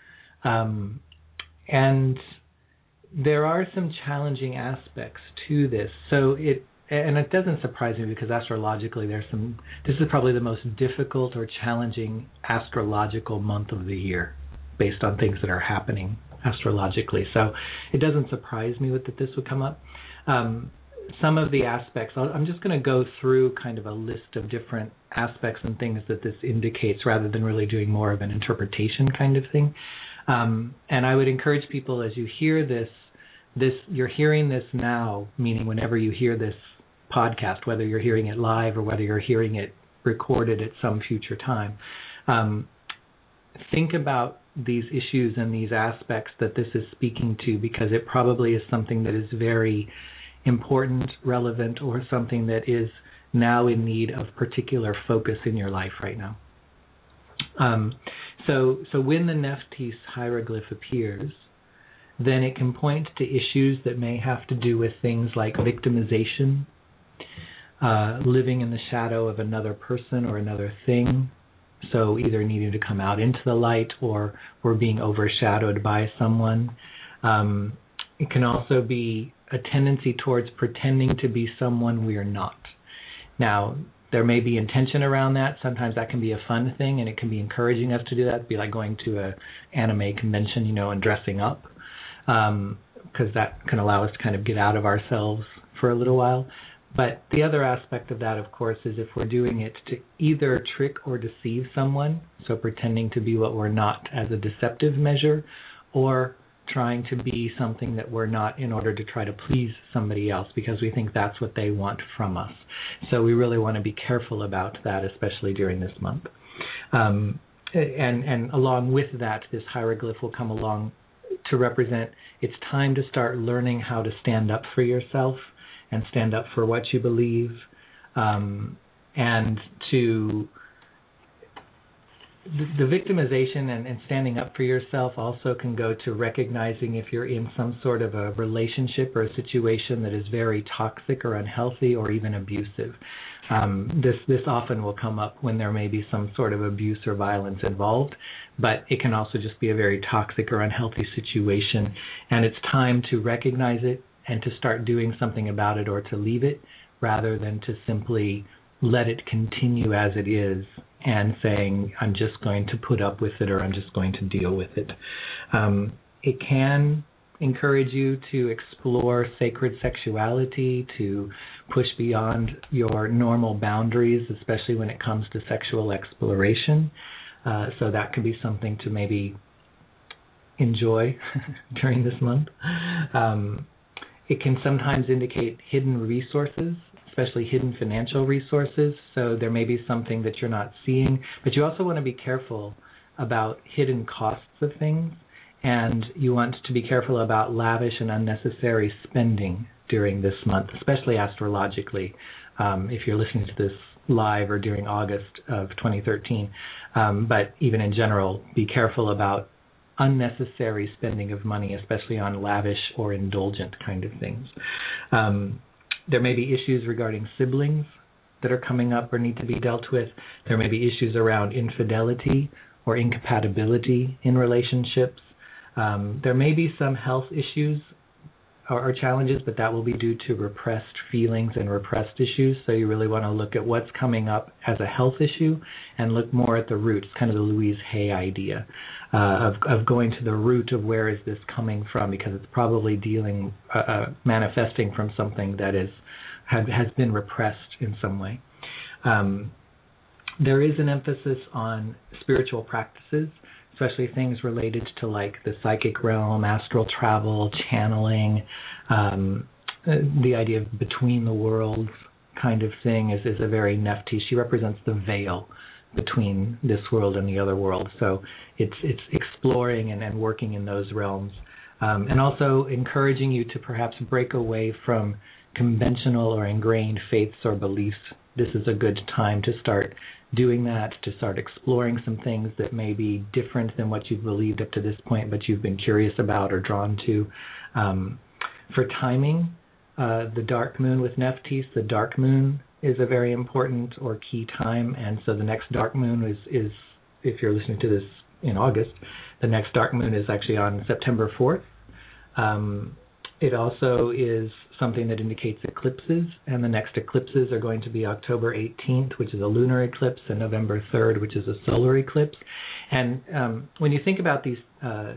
And there are some challenging aspects to this. So it doesn't surprise me because astrologically this is probably the most difficult or challenging astrological month of the year based on things that are happening astrologically. So it doesn't surprise me that this would come up. Some of the aspects, I'm just going to go through kind of a list of different aspects and things that this indicates rather than really doing more of an interpretation kind of thing. And I would encourage people as you hear this, you're hearing this now, meaning whenever you hear this podcast, whether you're hearing it live or whether you're hearing it recorded at some future time, think about these issues and these aspects that this is speaking to, because it probably is something that is very important, relevant, or something that is now in need of particular focus in your life right now. So when the Nephthys hieroglyph appears, then it can point to issues that may have to do with things like victimization, living in the shadow of another person or another thing, so either needing to come out into the light or being overshadowed by someone, It can also be a tendency towards pretending to be someone we are not. Now, there may be intention around that. Sometimes that can be a fun thing, and it can be encouraging us to do that. It'd be like going to an anime convention, and dressing up, because that can allow us to kind of get out of ourselves for a little while. But the other aspect of that, of course, is if we're doing it to either trick or deceive someone, so pretending to be what we're not as a deceptive measure, or trying to be something that we're not in order to try to please somebody else because we think that's what they want from us. So we really want to be careful about that, especially during this month. And along with that, this hieroglyph will come along to represent it's time to start learning how to stand up for yourself and stand up for what you believe, and to the victimization and standing up for yourself also can go to recognizing if you're in some sort of a relationship or a situation that is very toxic or unhealthy or even abusive. This often will come up when there may be some sort of abuse or violence involved, but it can also just be a very toxic or unhealthy situation, and it's time to recognize it and to start doing something about it or to leave it rather than to simply let it continue as it is and saying, I'm just going to put up with it or I'm just going to deal with it. It can encourage you to explore sacred sexuality, to push beyond your normal boundaries, especially when it comes to sexual exploration. So that could be something to maybe enjoy during this month. It can sometimes indicate hidden resources, especially hidden financial resources. So there may be something that you're not seeing, but you also want to be careful about hidden costs of things, and you want to be careful about lavish and unnecessary spending during this month, especially astrologically, if you're listening to this live or during August of 2013. But even in general, be careful about unnecessary spending of money, especially on lavish or indulgent kind of things. There may be issues regarding siblings that are coming up or need to be dealt with. There may be issues around infidelity or incompatibility in relationships. There may be some health issues or challenges, but that will be due to repressed feelings and repressed issues. So you really want to look at what's coming up as a health issue and look more at the root. It's kind of the Louise Hay idea of going to the root of where is this coming from, because it's probably manifesting from something that has been repressed in some way. There is an emphasis on spiritual practices, especially things related to like the psychic realm, astral travel, channeling, the idea of between the worlds kind of thing is a very Nephti. She represents the veil between this world and the other world. So it's exploring and working in those realms. And also encouraging you to perhaps break away from conventional or ingrained faiths or beliefs. This is a good time to start doing that, to start exploring some things that may be different than what you've believed up to this point, but you've been curious about or drawn to. For timing, the dark moon with Nephthys, the dark moon is a very important or key time, and so the next dark moon is if you're listening to this in August, the next dark moon is actually on September 4th. It also is something that indicates eclipses, and the next eclipses are going to be October 18th, which is a lunar eclipse, and November 3rd, which is a solar eclipse. And when you think about these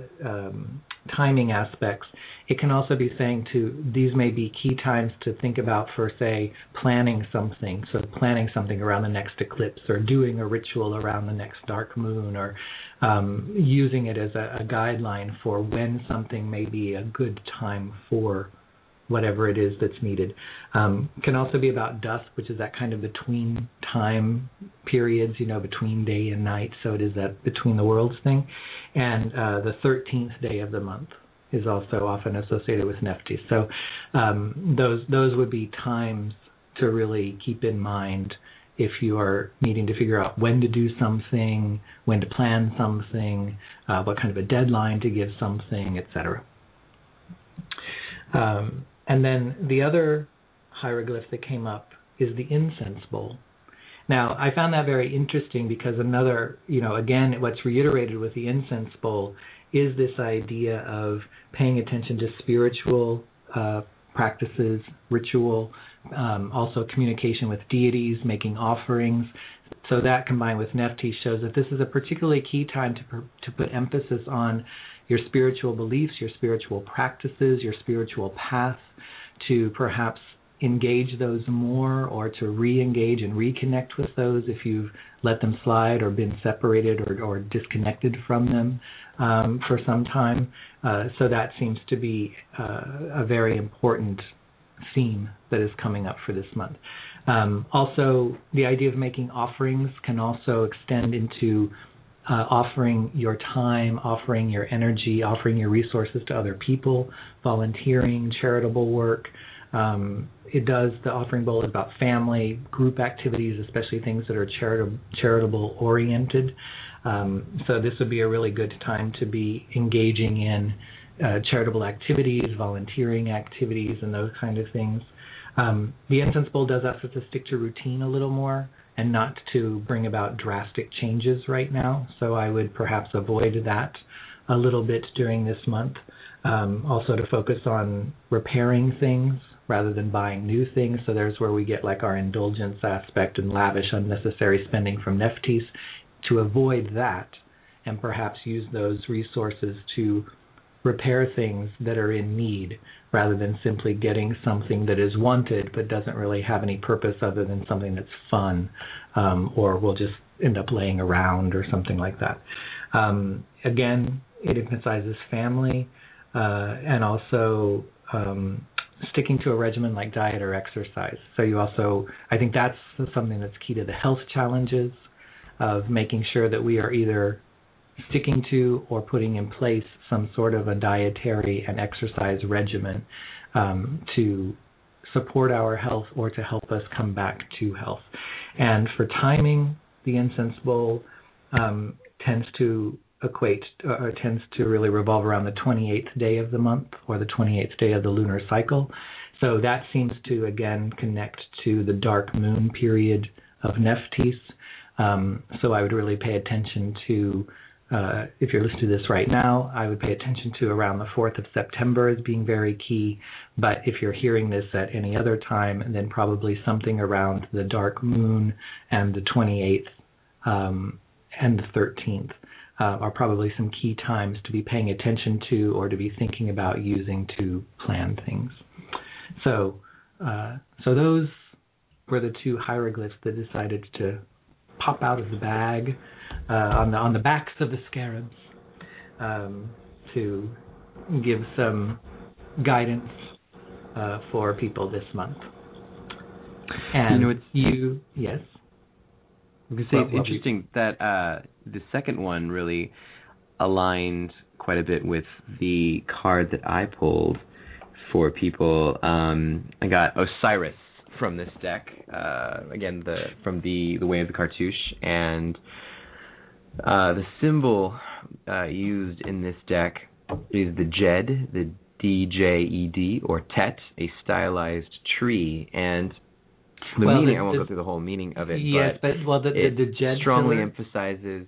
timing aspects, it can also be saying these may be key times to think about for, say, planning something. So planning something around the next eclipse, or doing a ritual around the next dark moon, or using it as a guideline for when something may be a good time for whatever it is that's needed. Can also be about dusk, which is that kind of between time periods, between day and night. So it is that between the worlds thing. And the 13th day of the month is also often associated with Nephthys. So those would be times to really keep in mind if you are needing to figure out when to do something, when to plan something, what kind of a deadline to give something, etc. And then the other hieroglyph that came up is the incense bowl. Now, I found that very interesting because another, again, what's reiterated with the incense bowl is this idea of paying attention to spiritual practices, ritual, also communication with deities, making offerings. So that combined with Nephthys shows that this is a particularly key time to put emphasis on your spiritual beliefs, your spiritual practices, your spiritual path, to perhaps engage those more, or to re-engage and reconnect with those if you've let them slide or been separated or disconnected from them for some time. So that seems to be a very important theme that is coming up for this month. Also, the idea of making offerings can also extend into offering your time, offering your energy, offering your resources to other people, volunteering, charitable work. The offering bowl is about family, group activities, especially things that are charitable oriented. So this would be a really good time to be engaging in charitable activities, volunteering activities, and those kind of things. The incense bowl does ask us to stick to routine a little more and not to bring about drastic changes right now. So I would perhaps avoid that a little bit during this month. Also to focus on repairing things rather than buying new things. So there's where we get like our indulgence aspect and lavish unnecessary spending from Nephthys. To avoid that and perhaps use those resources to repair things that are in need rather than simply getting something that is wanted but doesn't really have any purpose other than something that's fun, or will just end up laying around or something like that. Again, it emphasizes family and also sticking to a regimen like diet or exercise. So I think that's something that's key to the health challenges of making sure that we are either sticking to or putting in place some sort of a dietary and exercise regimen to support our health or to help us come back to health. And for timing, the incense bowl tends to really revolve around the 28th day of the month or the 28th day of the lunar cycle. So that seems to, again, connect to the dark moon period of Nephthys. So I would really pay attention to, if you're listening to this right now, I would pay attention to around the 4th of September as being very key. But if you're hearing this at any other time, then probably something around the dark moon and the 28th and the 13th are probably some key times to be paying attention to or to be thinking about using to plan things. So those were the two hieroglyphs that decided to pop out of the bag on the backs of the scarabs to give some guidance for people this month. And yes. I was going to say it's interesting that the second one really aligned quite a bit with the card that I pulled for people. I got Osiris from this deck, again, from the Way of the Cartouche, and the symbol used in this deck is the Djed, the D-J-E-D, or Tet, a stylized tree, and the meaning, I won't go through the whole meaning of it, yes, but the Djed strongly pillar emphasizes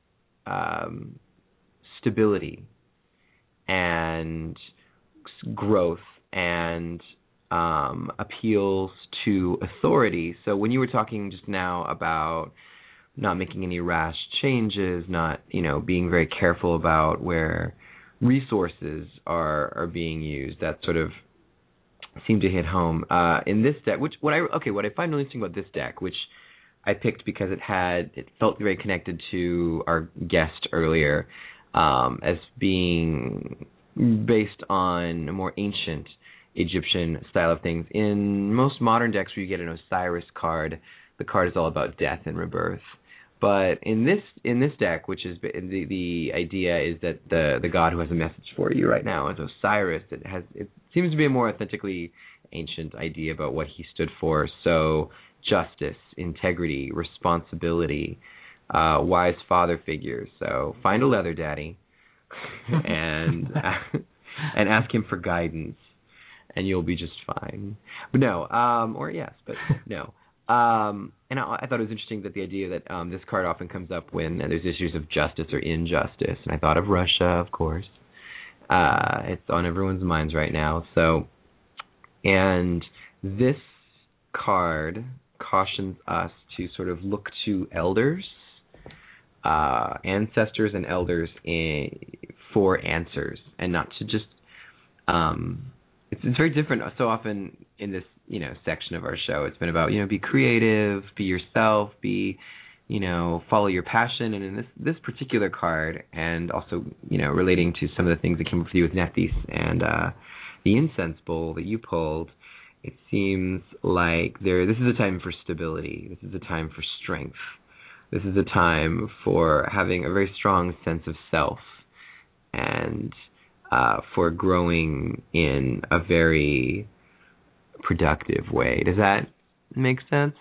stability and growth and appeals to authority. So when you were talking just now about not making any rash changes, not being very careful about where resources are being used, that sort of seemed to hit home in this deck. What I find really interesting about this deck, which I picked because it felt very connected to our guest earlier, as being based on a more ancient Egyptian style of things. In most modern decks where you get an Osiris card, the card is all about death and rebirth. But in this deck, which is the idea is that the god who has a message for you right now is Osiris. It seems to be a more authentically ancient idea about what he stood for. So justice, integrity, responsibility, wise father figures. So find a leather daddy and ask him for guidance, and you'll be just fine. But no, or yes, but no. And I thought it was interesting that the idea that this card often comes up when there's issues of justice or injustice. And I thought of Russia, of course. It's on everyone's minds right now. So, and this card cautions us to sort of look to elders, ancestors and elders for answers, and not to just it's very different. So often in this section of our show, it's been about be creative, be yourself, be follow your passion. And in this particular card, and also relating to some of the things that came up for you with Nephthys and the incense bowl that you pulled, it seems like this is a time for stability. This is a time for strength. This is a time for having a very strong sense of self and for growing in a very productive way. Does that make sense?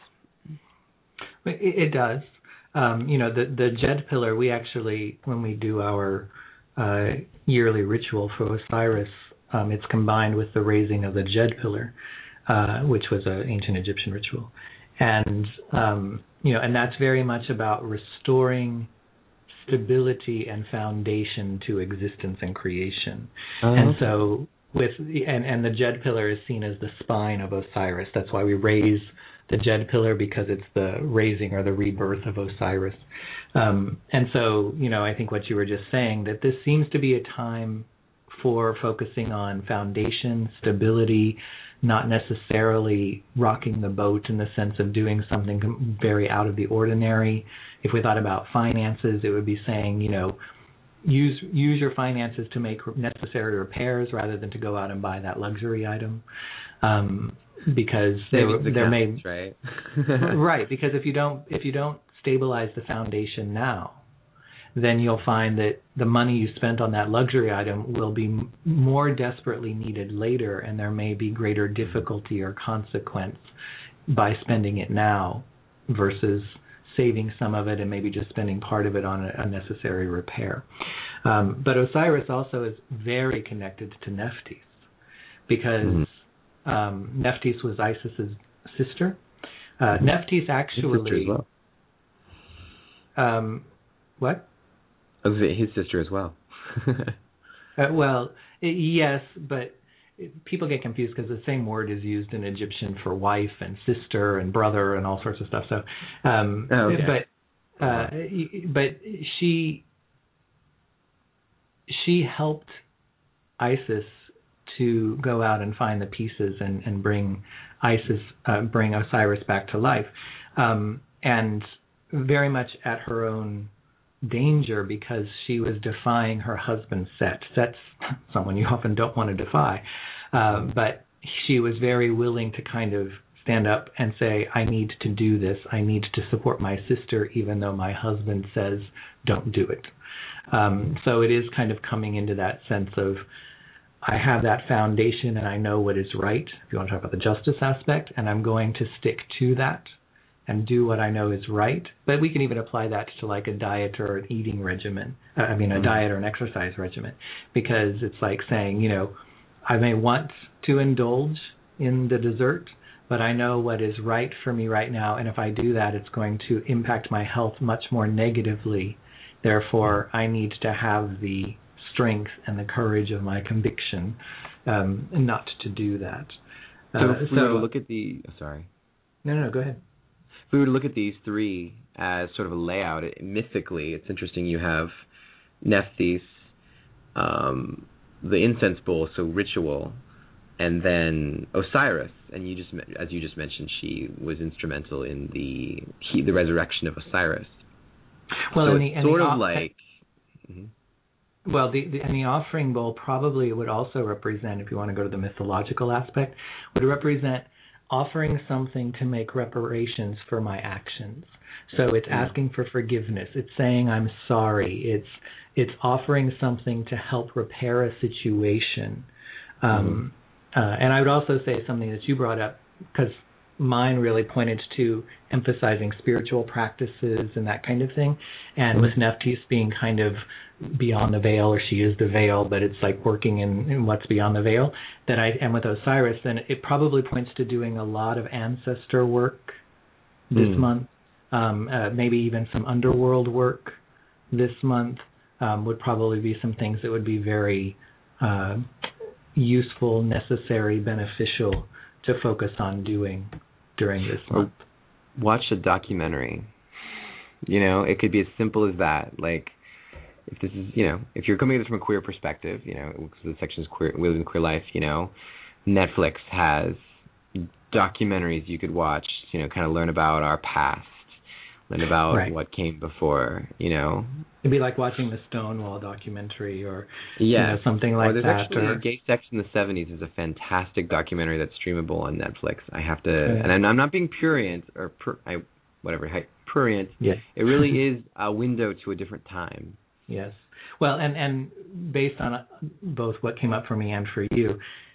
It does. The Jed pillar, we actually, when we do our yearly ritual for Osiris, it's combined with the raising of the Jed pillar, which was an ancient Egyptian ritual. And, and that's very much about restoring stability and foundation to existence and creation. And so and the Jed pillar is seen as the spine of Osiris. That's why we raise the Jed pillar, because it's the raising or the rebirth of Osiris. And so, I think what you were just saying, that this seems to be a time for focusing on foundation, stability, not necessarily rocking the boat in the sense of doing something very out of the ordinary. If we thought about finances, it would be saying, use your finances to make necessary repairs rather than to go out and buy that luxury item. Because there may right. Right, because if you don't stabilize the foundation now, then you'll find that the money you spent on that luxury item will be more desperately needed later, and there may be greater difficulty or consequence by spending it now versus saving some of it and maybe just spending part of it on a necessary repair. But Osiris also is very connected to Nephthys, because Nephthys was Isis's sister. Nephthys actually... His sister as well. What? His sister as well. Well, yes, but people get confused because the same word is used in Egyptian for wife and sister and brother and all sorts of stuff. So, but she helped Isis to go out and find the pieces and bring Osiris back to life, and very much at her own danger, because she was defying her husband's Set. Set's someone you often don't want to defy, but she was very willing to kind of stand up and say, I need to do this. I need to support my sister, even though my husband says don't do it. So it is kind of coming into that sense of, I have that foundation and I know what is right, if you want to talk about the justice aspect, and I'm going to stick to that and do what I know is right. But we can even apply that to like a diet or an eating regimen. A diet or an exercise regimen, because it's like saying, I may want to indulge in the dessert, but I know what is right for me right now, and if I do that, it's going to impact my health much more negatively. Therefore, I need to have the strength and the courage of my conviction not to do that. So if we were to look at the... Sorry. No, go ahead. If we were to look at these three as sort of a layout, mythically, it's interesting. You have Nephthys, the incense bowl, so ritual, and then Osiris. And as you just mentioned, she was instrumental in the resurrection of Osiris. Well, so it's sort of like... Well, the offering bowl probably would also represent, if you want to go to the mythological aspect, would represent offering something to make reparations for my actions. So it's asking for forgiveness. It's saying I'm sorry. It's offering something to help repair a situation. And I would also say something that you brought up, because mine really pointed to emphasizing spiritual practices and that kind of thing. And with Nephthys being kind of beyond the veil, or she is the veil, but it's like working in what's beyond the veil, and with Osiris, then it probably points to doing a lot of ancestor work this month. Maybe even some underworld work this month would probably be some things that would be very useful, necessary, beneficial to focus on doing during this month. Watch a documentary. It could be as simple as that. Like, if this is, if you're coming at this from a queer perspective, because the section is queer, we live in queer life, Netflix has documentaries you could watch, kind of learn about our past, learn about what came before, It'd be like watching the Stonewall documentary or something like there's that. Actually, Gay Sex in the 70s is a fantastic documentary that's streamable on Netflix. I have to, and I'm not being prurient or prurient. Yes. It really is a window to a different time. Yes. Well, and based on both what came up for me and for you,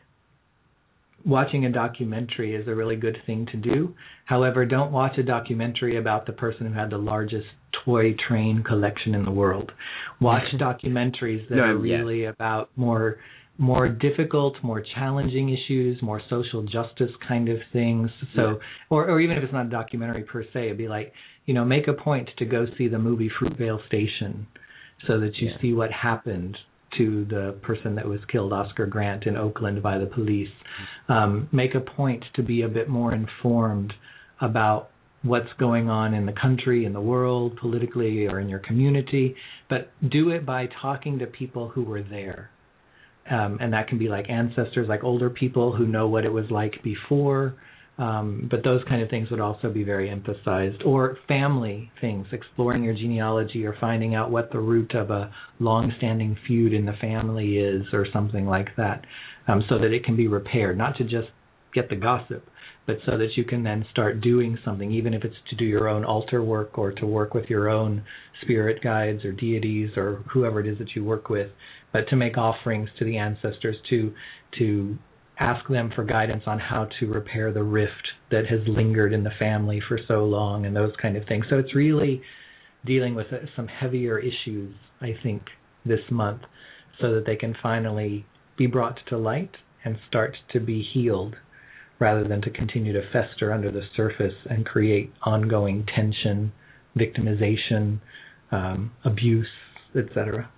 watching a documentary is a really good thing to do. However, don't watch a documentary about the person who had the largest toy train collection in the world. Watch documentaries that are really about more difficult, more challenging issues, more social justice kind of things. So, or even if it's not a documentary per se, it'd be like, make a point to go see the movie Fruitvale Station, so that you see what happened to the person that was killed, Oscar Grant, in Oakland by the police. Make a point to be a bit more informed about what's going on in the country, in the world, politically, or in your community, but do it by talking to people who were there. And that can be like ancestors, like older people who know what it was like before. But those kind of things would also be very emphasized. Or family things, exploring your genealogy or finding out what the root of a long-standing feud in the family is or something like that, so that it can be repaired, not to just get the gossip, but so that you can then start doing something, even if it's to do your own altar work or to work with your own spirit guides or deities or whoever it is that you work with, but to make offerings to the ancestors, to ask them for guidance on how to repair the rift that has lingered in the family for so long and those kind of things. So it's really dealing with some heavier issues, I think, this month, so that they can finally be brought to light and start to be healed, rather than to continue to fester under the surface and create ongoing tension, victimization, abuse, etc.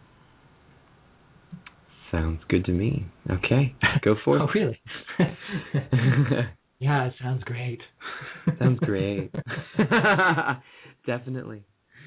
Sounds good to me. Okay, go for it. Oh, really? Yeah, it sounds great. Sounds great. Definitely.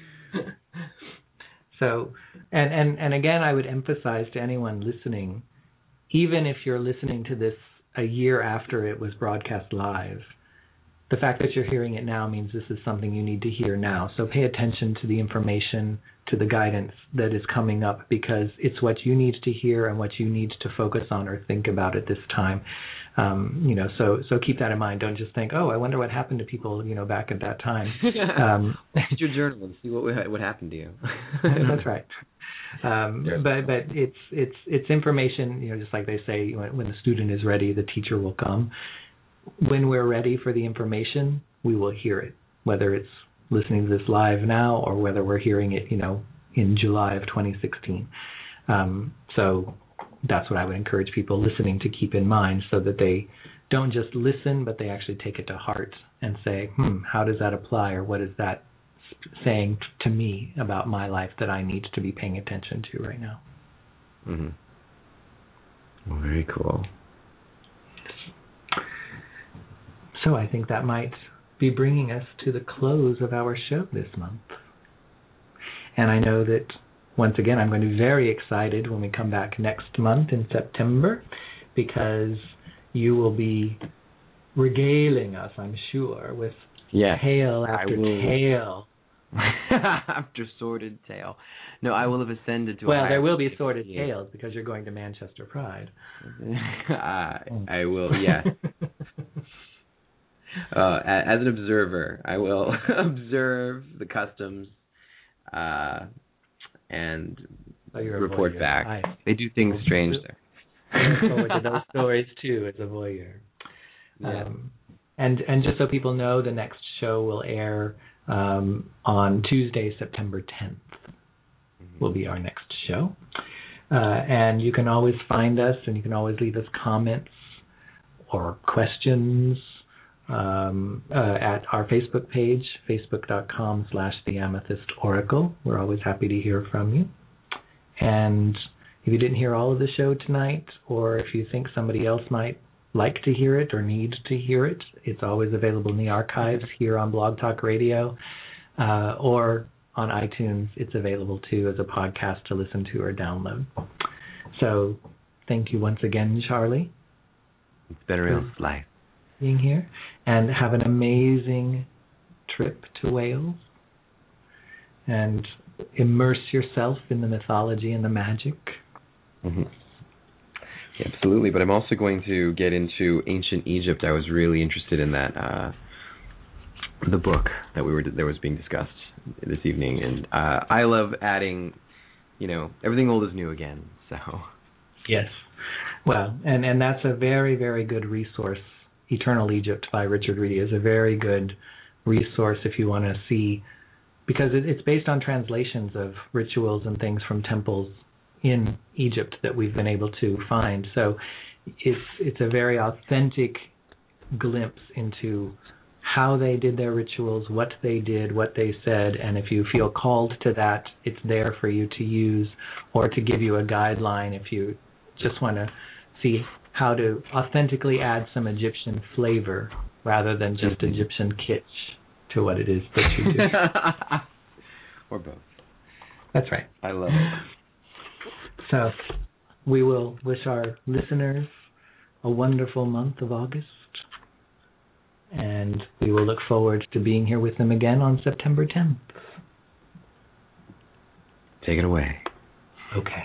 So, and again, I would emphasize to anyone listening, even if you're listening to this a year after it was broadcast live, the fact that you're hearing it now means this is something you need to hear now. So pay attention to the information, to the guidance that is coming up, because it's what you need to hear and what you need to focus on or think about at this time. So keep that in mind. Don't just think, oh, I wonder what happened to people, back at that time. Read your journal and see what happened to you. That's right. But it's information, just like they say, when the student is ready, the teacher will come. When we're ready for the information, we will hear it, whether it's listening to this live now or whether we're hearing it, in July of 2016. So that's what I would encourage people listening to keep in mind, so that they don't just listen, but they actually take it to heart and say, how does that apply, or what is that saying to me about my life that I need to be paying attention to right now? Well, very cool. So I think that might be bringing us to the close of our show this month. And I know that, once again, I'm going to be very excited when we come back next month in September, because you will be regaling us, I'm sure, with tale after tale. After sordid tale. No, I will have ascended to Well, there will be sordid tales because you're going to Manchester Pride. I will, yeah. As an observer, I will observe the customs and report back. They do things strange there. I look forward to those stories too as a voyeur. Yeah. And just so people know, the next show will air on Tuesday, September 10th. Will be our next show. And you can always find us, and you can always leave us comments or questions at our Facebook page, facebook.com/The Amethyst Oracle. We're always happy to hear from you. And if you didn't hear all of the show tonight, or if you think somebody else might like to hear it or need to hear it, it's always available in the archives here on Blog Talk Radio, or on iTunes. It's available too as a podcast to listen to or download. So thank you once again, Charlie. It's been a real life being here, and have an amazing trip to Wales, and immerse yourself in the mythology and the magic. Mm-hmm. Yeah, absolutely, but I'm also going to get into ancient Egypt. I was really interested in that, the book that was being discussed this evening, and I love adding, everything old is new again. So yes, well, and that's a very, very good resource. Eternal Egypt by Richard Reedy is a very good resource if you want to see, because it's based on translations of rituals and things from temples in Egypt that we've been able to find. So it's a very authentic glimpse into how they did their rituals, what they did, what they said, and if you feel called to that, it's there for you to use or to give you a guideline if you just want to see how to authentically add some Egyptian flavor rather than just Egyptian kitsch to what it is that you do. Or both. That's right. I love it. So we will wish our listeners a wonderful month of August, and we will look forward to being here with them again on September 10th. Take it away. Okay.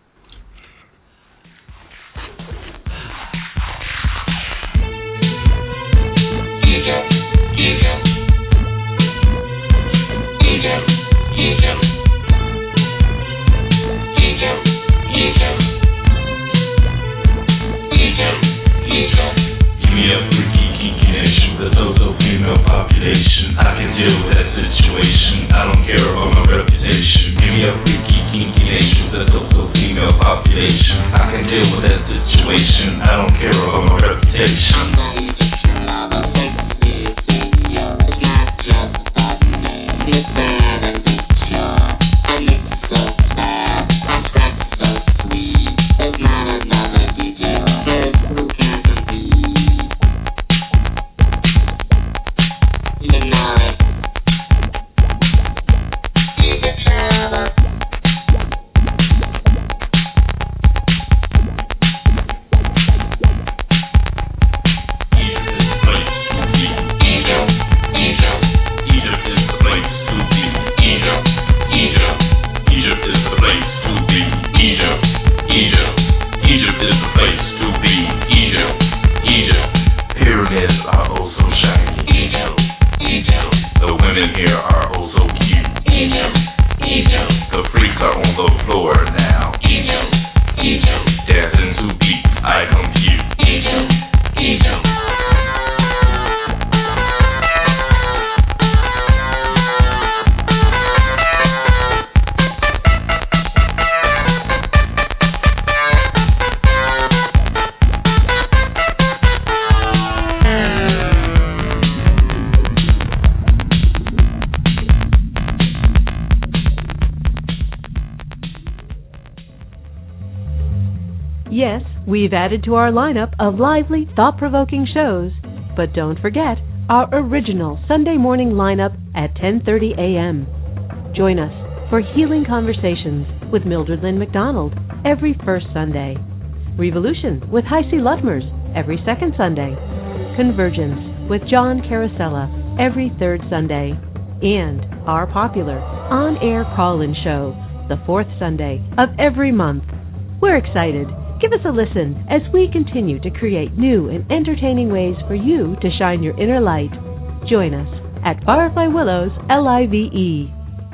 I can deal with that situation. I don't care about my reputation. Give me a freaky, kinky nation with a total female population. I can deal with that situation. I don't care about my reputation. Yes, we've added to our lineup of lively, thought-provoking shows, but don't forget our original Sunday morning lineup at 10:30 a.m. Join us for Healing Conversations with Mildred Lynn McDonald every first Sunday, Revolution with Heisey Ludmers every second Sunday, Convergence with John Carosella every third Sunday, and our popular on-air call-in show the fourth Sunday of every month. We're excited. Give us a listen as we continue to create new and entertaining ways for you to shine your inner light. Join us at Firefly Willows LIVE.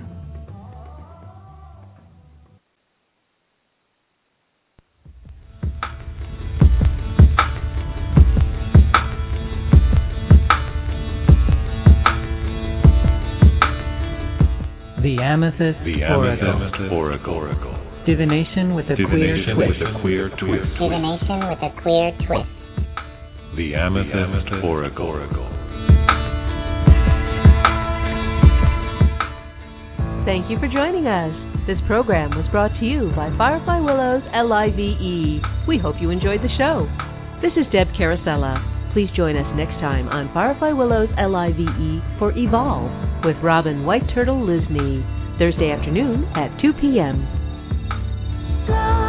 The Amethyst Oracle. Divination with a queer twist. Divination with a queer twist. The Amethyst Oracle. Thank you for joining us. This program was brought to you by Firefly Willows LIVE. We hope you enjoyed the show. This is Deb Carosella. Please join us next time on Firefly Willows LIVE for Evolve with Robin White Turtle Lisney, Thursday afternoon at 2 p.m.